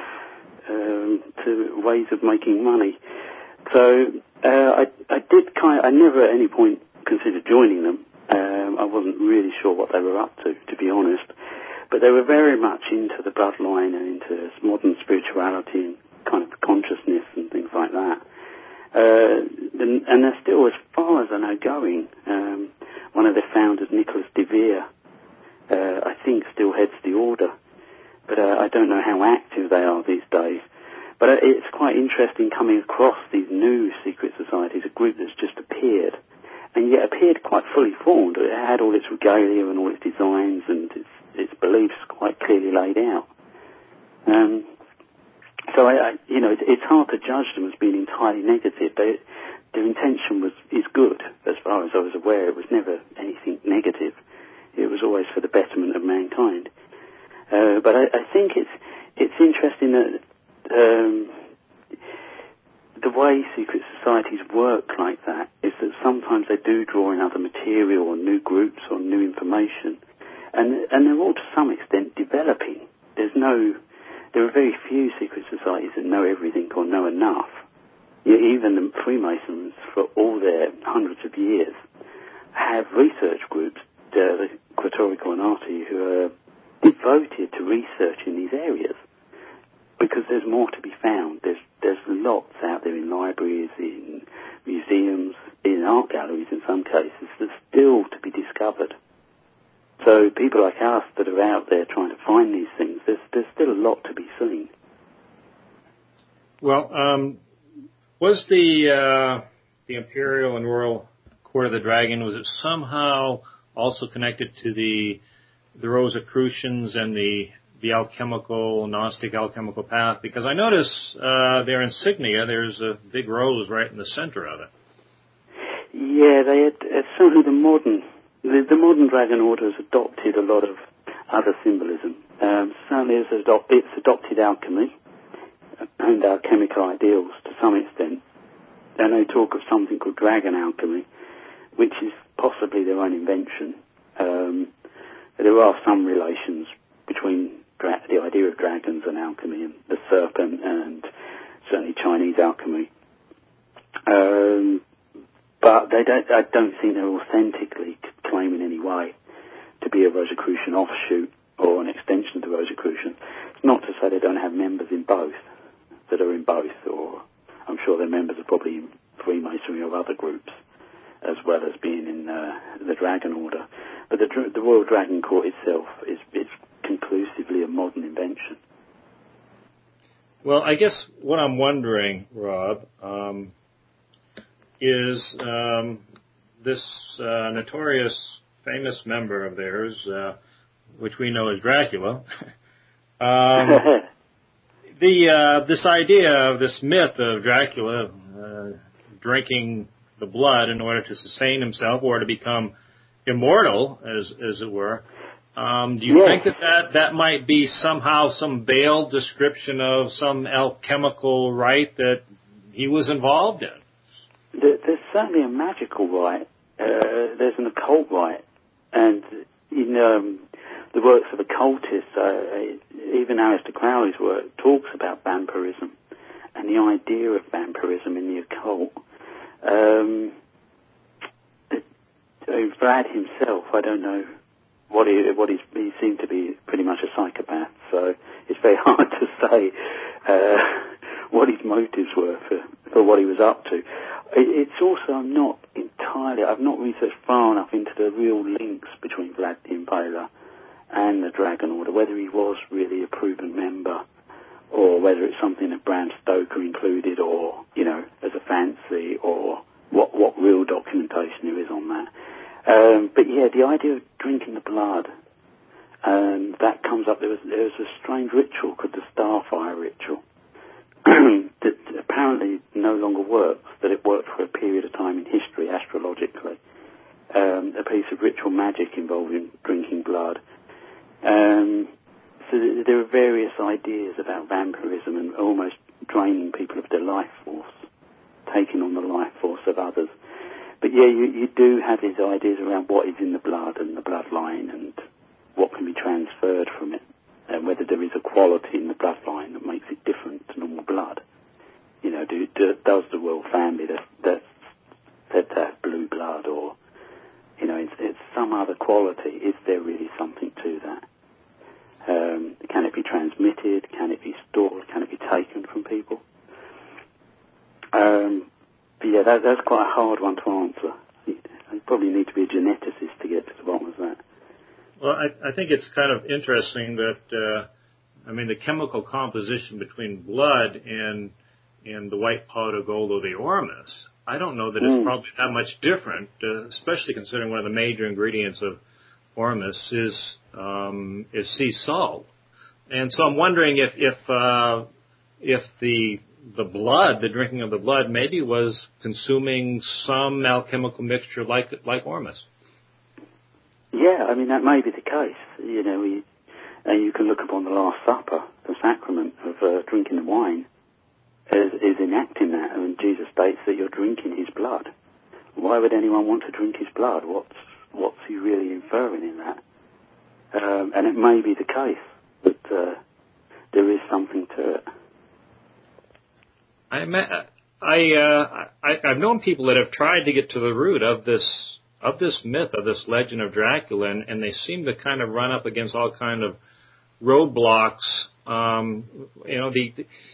um, to ways of making money. So uh, I, I did kind of, I never at any point considered joining them. Um, I wasn't really sure what they were up to, to be honest. But they were very much into the bloodline and into modern spirituality and kind of consciousness and things like that. Uh, and, and they're still, as far as I know, going. Um, one of the founders, Nicholas de Vere, uh, I think still heads the order. But uh, I don't know how active they are these days. But uh, it's quite interesting coming across these new secret societies, a group that's just appeared, and yet appeared quite fully formed. It had all its regalia and all its designs and its, its beliefs quite clearly laid out. Um, so, I, I, you know, it, it's hard to judge them as being entirely negative. They, their intention was is good, as far as I was aware. It was never anything negative. It was always for the betterment of mankind. Uh, but I, I think it's it's interesting that um, the way secret societies work like that is that sometimes they do draw in other material or new groups or new information, and and they're all to some extent developing. There's no, there are very few secret societies that know everything or know enough. Yeah, even the Freemasons, for all their hundreds of years, have research groups, uh, the Quattorical and Arti, who are devoted to research in these areas, because there's more to be found. There's there's lots out there in libraries, in museums, in art galleries in some cases, that's still to be discovered. So people like us that are out there trying to find these things, there's there's still a lot to be seen. Well, um, was the uh, the Imperial and Royal Court of the Dragon, was it somehow also connected to the the Rosicrucians and the the alchemical, Gnostic alchemical path? Because I notice uh, their insignia, there's a big rose right in the center of it. Yeah, they had, uh, certainly the modern, the, the modern Dragon Order has adopted a lot of other symbolism. Um, certainly it's, adopt, it's adopted alchemy and alchemical ideals to some extent. And they talk of something called dragon alchemy, which is possibly their own invention. Um, there are some relations between dra- the idea of dragons and alchemy and the serpent and certainly Chinese alchemy. Um, but they don't, I don't think they're authentically claim in any way to be a Rosicrucian offshoot or an extension of the Rosicrucian. It's not to say they don't have members in both, that are in both, or I'm sure their members are probably in Freemasonry or other groups, as well as being in uh, the Dragon Order. But the, the Royal Dragon Court itself is, is conclusively a modern invention. Well, I guess what I'm wondering, Rob, um, is um, this uh, notorious, famous member of theirs, uh, which we know as Dracula, um, the uh, this idea of this myth of Dracula uh, drinking the blood in order to sustain himself or to become immortal, as as it were. Um, do you yes. think that, that that might be somehow some veiled description of some alchemical rite that he was involved in? There's certainly a magical rite. Uh, there's an occult rite. And in um, the works of occultists, uh, even Aleister Crowley's work talks about vampirism and the idea of vampirism in the occult. Um, Vlad himself, I don't know what he what he's, he seemed to be pretty much a psychopath, so it's very hard to say uh, what his motives were for, for what he was up to. It's also not entirely, I've not researched far enough into the real links between Vlad the Impaler and the Dragon Order, whether he was really a proven member or whether it's something that Bram Stoker included or, you know, as a fancy, or what, what real documentation there is on that. Um, but yeah, the idea of drinking the blood, um, that comes up. There was, there was a strange ritual called the Starfire Ritual that apparently no longer works, that it worked for a period of time in history, astrologically. Um, a piece of ritual magic involving drinking blood. Um, so th- there are various ideas about vampirism and almost draining people of their life force, taking on the life force of others. But yeah, you, you do have these ideas around what is in the blood and the bloodline and what can be transferred from it, and whether there is a quality in the bloodline that makes it different to normal blood. You know, do, do, does the royal family that that's said to have blue blood, or, you know, it's, it's some other quality? Is there really something to that? Um, can it be transmitted? Can it be stored? Can it be taken from people? Um, but yeah, that, that's quite a hard one to answer. You probably need to be a geneticist to get to the bottom of that. Well, I, I think it's kind of interesting that, uh, I mean, the chemical composition between blood and and the white powder gold of the ormus, I don't know that it's mm. probably that much different, uh, especially considering one of the major ingredients of ormus is um, is sea salt. And so I'm wondering if if uh, if the the blood, the drinking of the blood, maybe was consuming some alchemical mixture like like ormus. Yeah, I mean, that may be the case. You know, we, and you can look upon the Last Supper, the sacrament of uh, drinking the wine, as is enacting that, and Jesus states that you're drinking his blood. Why would anyone want to drink his blood? What's what's he really inferring in that? Um, and it may be the case that uh, there is something to it. I, I, uh, I, I've known people that have tried to get to the root of this of this myth, of this legend of Dracula, and, and they seem to kind of run up against all kind of roadblocks. Um, you know, the,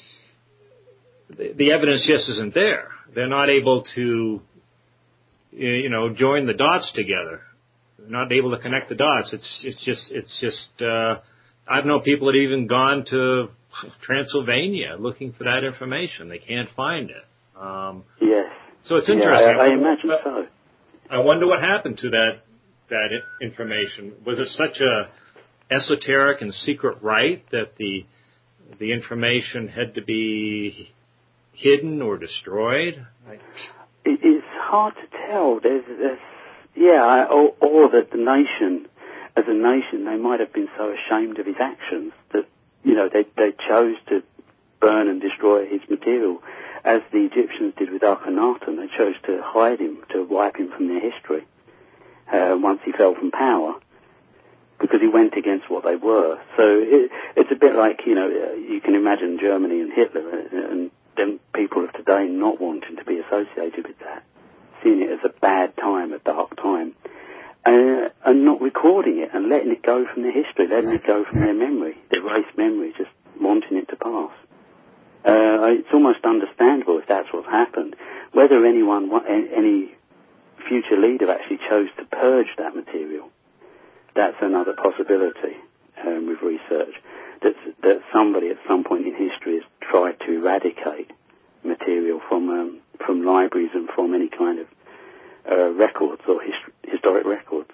the the evidence just isn't there. They're not able to, you know, join the dots together. They're not able to connect the dots. It's it's just it's just. Uh, I've known people that have even gone to Transylvania looking for that information. They can't find it. Um, yes. So it's interesting. Yeah, I, I imagine but, so. I wonder what happened to that that information. Was it such a esoteric and secret rite that the the information had to be hidden or destroyed? It, it's hard to tell. There's, there's yeah, or, or that the nation, as a nation, they might have been so ashamed of his actions that, you know, they they chose to burn and destroy his material, as the Egyptians did with Akhenaten. They chose to hide him, to wipe him from their history uh, once he fell from power, because he went against what they were. So it, it's a bit like, you know, you can imagine Germany and Hitler and then people of today not wanting to be associated with that, seeing it as a bad time, a dark time, uh, and not recording it and letting it go from their history, letting it go from their memory, their race memory, just wanting it to pass. Uh, it's almost understandable if that's what's happened. Whether anyone, any future leader actually chose to purge that material, that's another possibility um, with research. That, that somebody at some point in history has tried to eradicate material from um, from libraries and from any kind of uh, records or hist- historic records.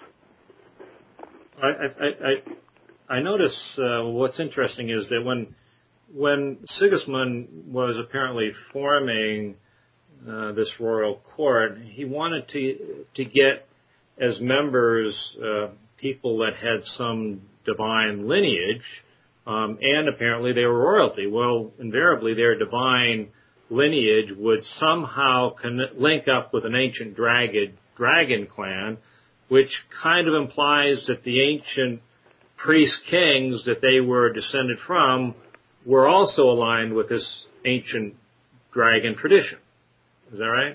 I I I, I notice uh, what's interesting is that when when Sigismund was apparently forming uh, this royal court, he wanted to to get as members uh, people that had some divine lineage, um, and apparently they were royalty. Well, invariably their divine lineage would somehow con- link up with an ancient dragon, dragon clan, which kind of implies that the ancient priest kings that they were descended from were also aligned with this ancient dragon tradition. Is that right?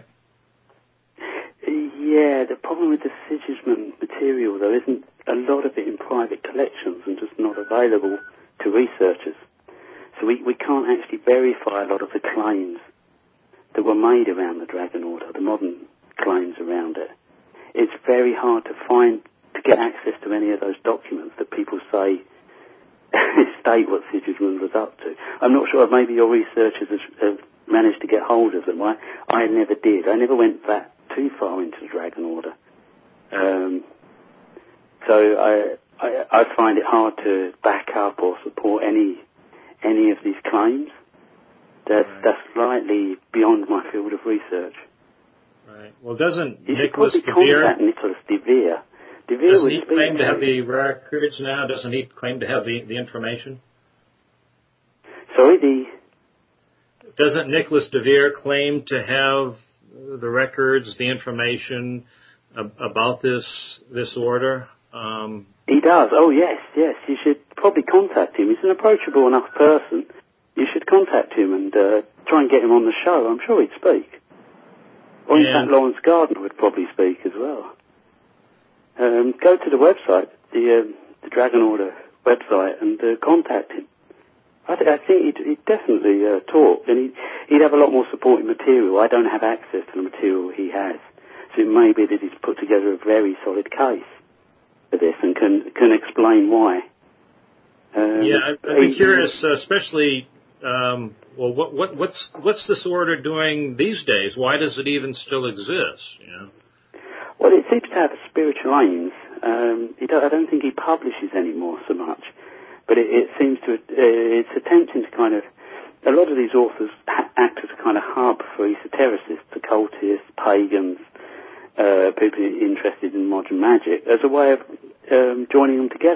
Yeah, the problem with the Sigismund material, though, isn't a lot of it in private collections and just not available to researchers. So we, we can't actually verify a lot of the claims that were made around the Dragon Order, the modern claims around it. It's very hard to find, to get access to any of those documents that people say state what Sigismund was up to. I'm not sure, maybe your researchers have, have managed to get hold of them. I, I never did. I never went that too far into the Dragon Order. Um, so I, I, I find it hard to back up or support any any of these claims. That's, right. that's slightly beyond my field of research. Right. Well, doesn't you Nicholas should probably De Vere... contact Nicholas De Vere. De Vere Doesn't he claim to have the records now? Doesn't he claim to have the, the information? Sorry, the... Doesn't Nicholas De Vere claim to have the records, the information ab- about this this order? Um, he does. Oh, yes, yes. You should probably contact him. He's an approachable enough person. You should contact him and uh, try and get him on the show. I'm sure he'd speak. Or in yeah. fact, Lawrence Gardner would probably speak as well. Um, go to the website, the, uh, the Dragon Order website, and uh, contact him. I, th- I think he'd, he'd definitely uh, talk, and he'd, he'd have a lot more supporting material. I don't have access to the material he has, so it may be that he's put together a very solid case for this and can can explain why. Um, yeah, I'd, I'd be curious, uh, especially. Um, well, what what what's what's this order doing these days? Why does it even still exist? You know. Well, it seems to have spiritual aims. Um, he don't, I don't think he publishes anymore so much. But it, it seems to, uh, it's attempting to kind of, a lot of these authors ha- act as a kind of hub for esotericists, occultists, pagans, uh, people interested in modern magic, as a way of um, joining them together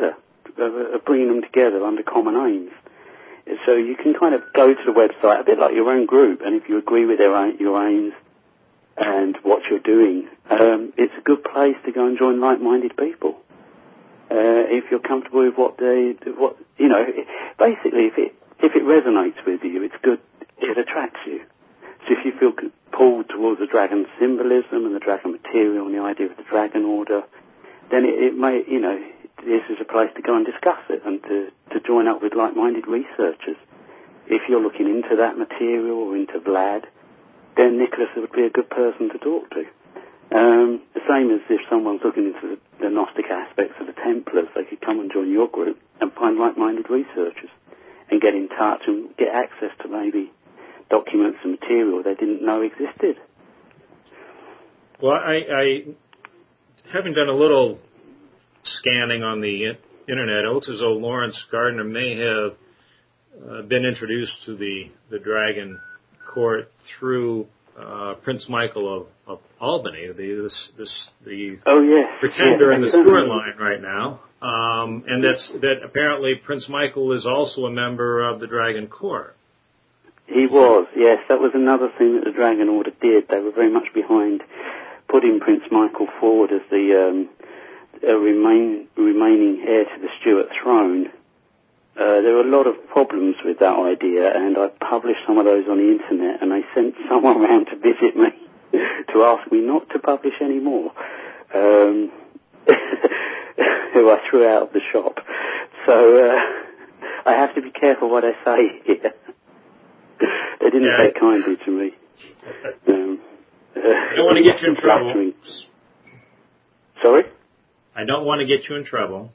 of, of bringing them together under common aims. So you can kind of go to the website, a bit like your own group, and if you agree with their own, your aims and what you're doing, um, it's a good place to go and join like-minded people. Uh, if you're comfortable with what they, what you know, basically, if it if it resonates with you, it's good. It attracts you. So if you feel pulled towards the dragon symbolism and the dragon material and the idea of the dragon order, then it, it may, you know, this is a place to go and discuss it and to, to join up with like-minded researchers. If you're looking into that material or into Vlad, then Nicholas would be a good person to talk to. Um, the same as if someone's looking into the, the Gnostic aspects of the Templars, they could come and join your group and find like-minded researchers and get in touch and get access to maybe documents and material they didn't know existed. Well, I, I having done a little scanning on the internet, it looks as though Lawrence Gardner may have uh, been introduced to the, the Dragon Court through uh, Prince Michael of, of Albany, the this, this the oh, yes. pretender yes, in the storyline right now, um, and that's that apparently Prince Michael is also a member of the Dragon Court. He was, yes. That was another thing that the Dragon Order did. They were very much behind putting Prince Michael forward as the um, uh, remain, remaining heir to the Stuart throne. Uh, there were a lot of problems with that idea, and I published some of those on the internet, and they sent someone around to visit me to ask me not to publish any more, um, who I threw out of the shop. So uh, I have to be careful what I say here. They didn't yeah. take kindly to me. Um, uh, I don't want to get you in trouble. Sorry? I don't want to get you in trouble.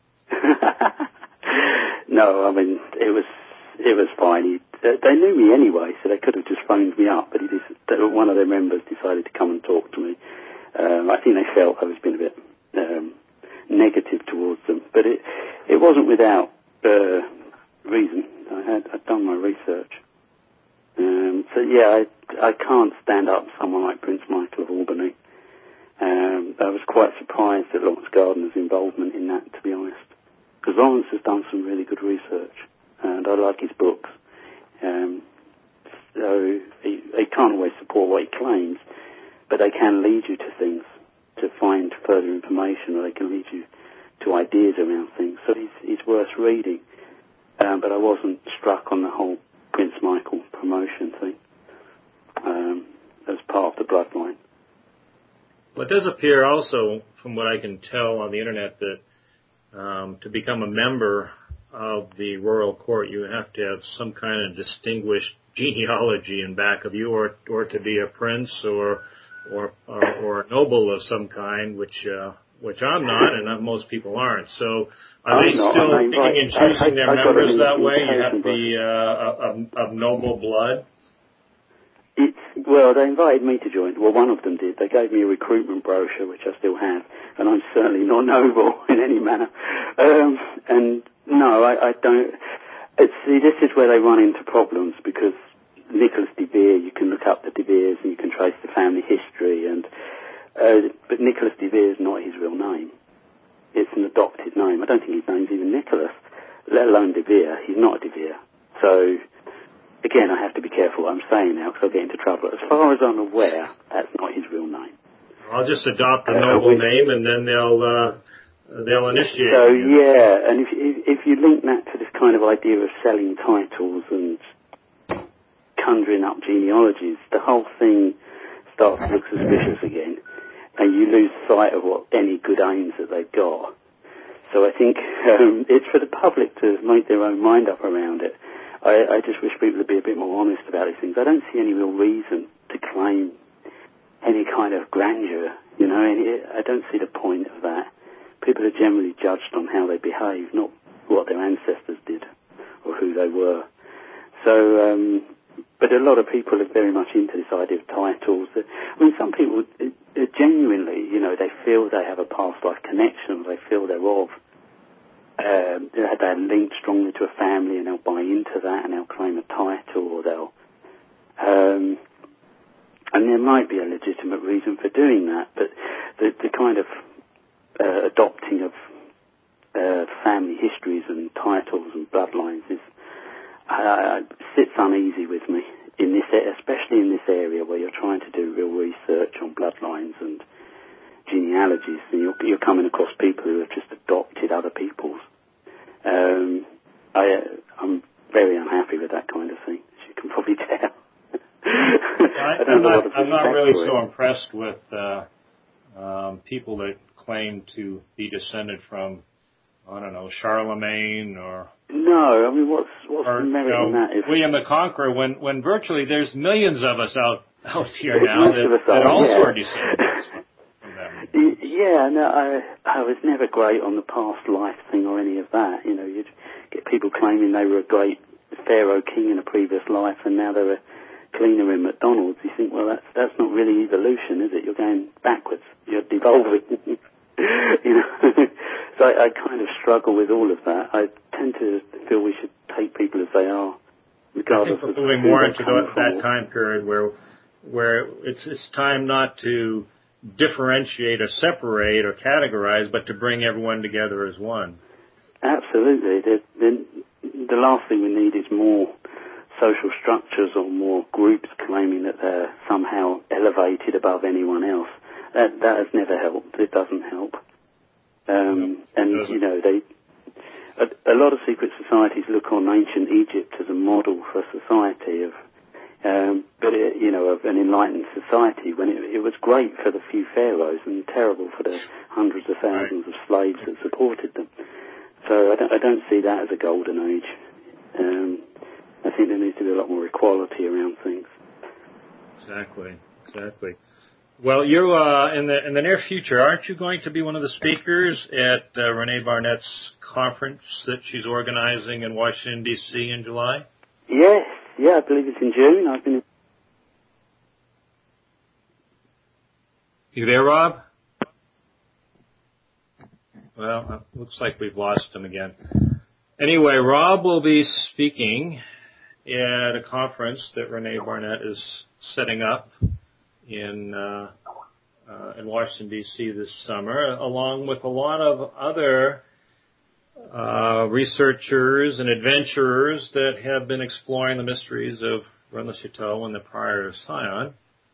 No, I mean, it was it was fine. He, they knew me anyway, so they could have just phoned me up, but he just, one of their members decided to come and talk to me. Um, I think they felt I was being a bit um, negative towards them, but it it wasn't without uh, reason. I had I'd done my research. Um, so yeah, I I can't stand up to someone like Prince Michael of Albany. Um, I was quite surprised at Lawrence Gardner's involvement in that, to be honest. Because Lawrence has done some really good research, and I like his books. Um, so he, he can't always support what he claims, but they can lead you to things, to find further information, or they can lead you to ideas around things. So he's, he's worth reading. Um, but I wasn't struck on the whole Prince Michael promotion thing um, as part of the bloodline. Well, it does appear also, from what I can tell on the internet, that Um, to become a member of the royal court, you have to have some kind of distinguished genealogy in back of you, or or to be a prince or or or, or a noble of some kind, which uh, which I'm not, and most people aren't. So, are I'm they not, still I'm picking and choosing I, I, their I members that way? You have to but... be uh, of, of noble blood. It's, well, they invited me to join. Well, one of them did. They gave me a recruitment brochure, which I still have, and I'm certainly not noble in any manner. Um, and no, I, I don't. It's, see, this is where they run into problems, because Nicholas de Vere, you can look up the de Veres and you can trace the family history, and uh, but Nicholas de Vere is not his real name. It's an adopted name. I don't think his name's even Nicholas, let alone de Vere. He's not a de Vere. So, again, I have to be careful what I'm saying now, because I'll get into trouble. As far as I'm aware, that's not his real name. I'll just adopt a uh, noble we, name, and then they'll uh, they'll initiate So, you. yeah, and if, if, if you link that to this kind of idea of selling titles and conjuring up genealogies, the whole thing starts to look suspicious again, and you lose sight of what any good aims that they've got. So I think um, it's for the public to make their own mind up around it. I, I just wish people would be a bit more honest about these things. I don't see any real reason to claim any kind of grandeur, you know, any, I don't see the point of that. People are generally judged on how they behave, not what their ancestors did or who they were. So, um, but a lot of people are very much into this idea of titles. I mean, some people uh, genuinely, you know, they feel they have a past life connection, they feel they're of. Um, they're linked strongly to a family, and they'll buy into that, and they'll claim a title, or they'll... Um, and there might be a legitimate reason for doing that, but the, the kind of uh, adopting of uh, family histories and titles and bloodlines is uh, sits uneasy with me in this, especially in this area where you're trying to do real research on bloodlines and genealogies, and you're, you're coming across people who have just adopted other people's. Um, I, I'm very unhappy with that kind of thing, as you can probably tell. I, I I'm not, to I'm not really for so it. impressed with uh, um, people that claim to be descended from, I don't know, Charlemagne or... No, I mean, what's, what's or, the merit you know, in that? If William the Conqueror, when, when virtually there's millions of us out, out here There's now most that, of us that are, also yeah. are descendants from, from them. Y- Yeah, no, I, I was never great on the past life thing or any of that. You know, you'd get people claiming they were a great pharaoh king in a previous life and now they're a cleaner in McDonald's. You think, well, that's that's not really evolution, is it? You're going backwards. You're devolving. You know, so I, I kind of struggle with all of that. I tend to feel we should take people as they are, regardless I think of we're moving who more they into come the, from. that time period where where it's it's time not to differentiate or separate or categorize, but to bring everyone together as one. Absolutely. The, the, the last thing we need is more social structures or more groups claiming that they're somehow elevated above anyone else. That that has never helped. It doesn't help. Um, No, and doesn't. you know, they a, a lot of secret societies look on ancient Egypt as a model for society of, um, but it, you know, of an enlightened society when it, it was great for the few pharaohs and terrible for the hundreds of thousands Right. of slaves that supported them. So I don't, I don't see that as a golden age. Um, I think there needs to be a lot more equality around things. Exactly, exactly. Well, you uh, in the in the near future, aren't you going to be one of the speakers at uh, Renee Barnett's conference that she's organizing in Washington D C in July? Yes, yeah, I believe it's in June. I've been. You there, Rob? Well, it looks like we've lost him again. Anyway, Rob will be speaking at a conference that Renee Barnett is setting up in uh, uh, in Washington, D C this summer, along with a lot of other uh, researchers and adventurers that have been exploring the mysteries of Rennes-le-Chateau and the Prior of Sion.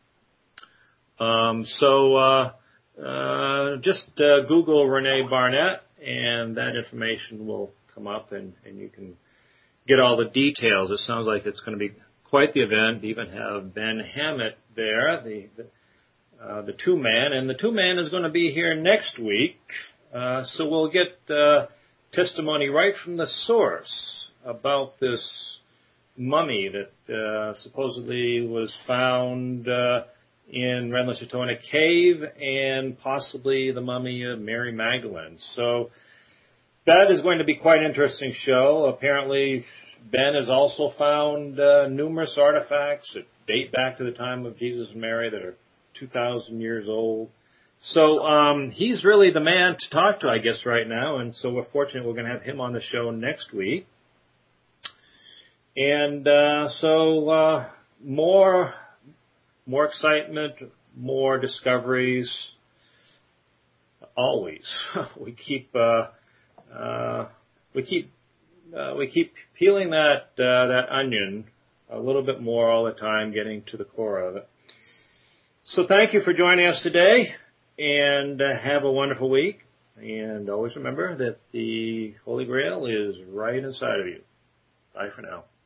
Um, so uh, uh, just uh, Google Renee Barnett, and that information will come up, and, and you can get all the details. It sounds like it's going to be quite the event. Even have Ben Hammett there, the the, uh, the two man, and the two man is going to be here next week. Uh, so we'll get uh, testimony right from the source about this mummy that uh, supposedly was found uh, in Rennes-le-Chateau in a cave, and possibly the mummy of Mary Magdalene. So that is going to be quite an interesting show. Apparently, Ben has also found uh, numerous artifacts that date back to the time of Jesus and Mary that are two thousand years old. So um, he's really the man to talk to, I guess, right now. And so we're fortunate we're going to have him on the show next week. And uh, so uh, more, more excitement, more discoveries. Always, we keep uh, uh, we keep. Uh, we keep peeling that uh, that onion a little bit more all the time, getting to the core of it. So thank you for joining us today, and uh, have a wonderful week. And always remember that the Holy Grail is right inside of you. Bye for now.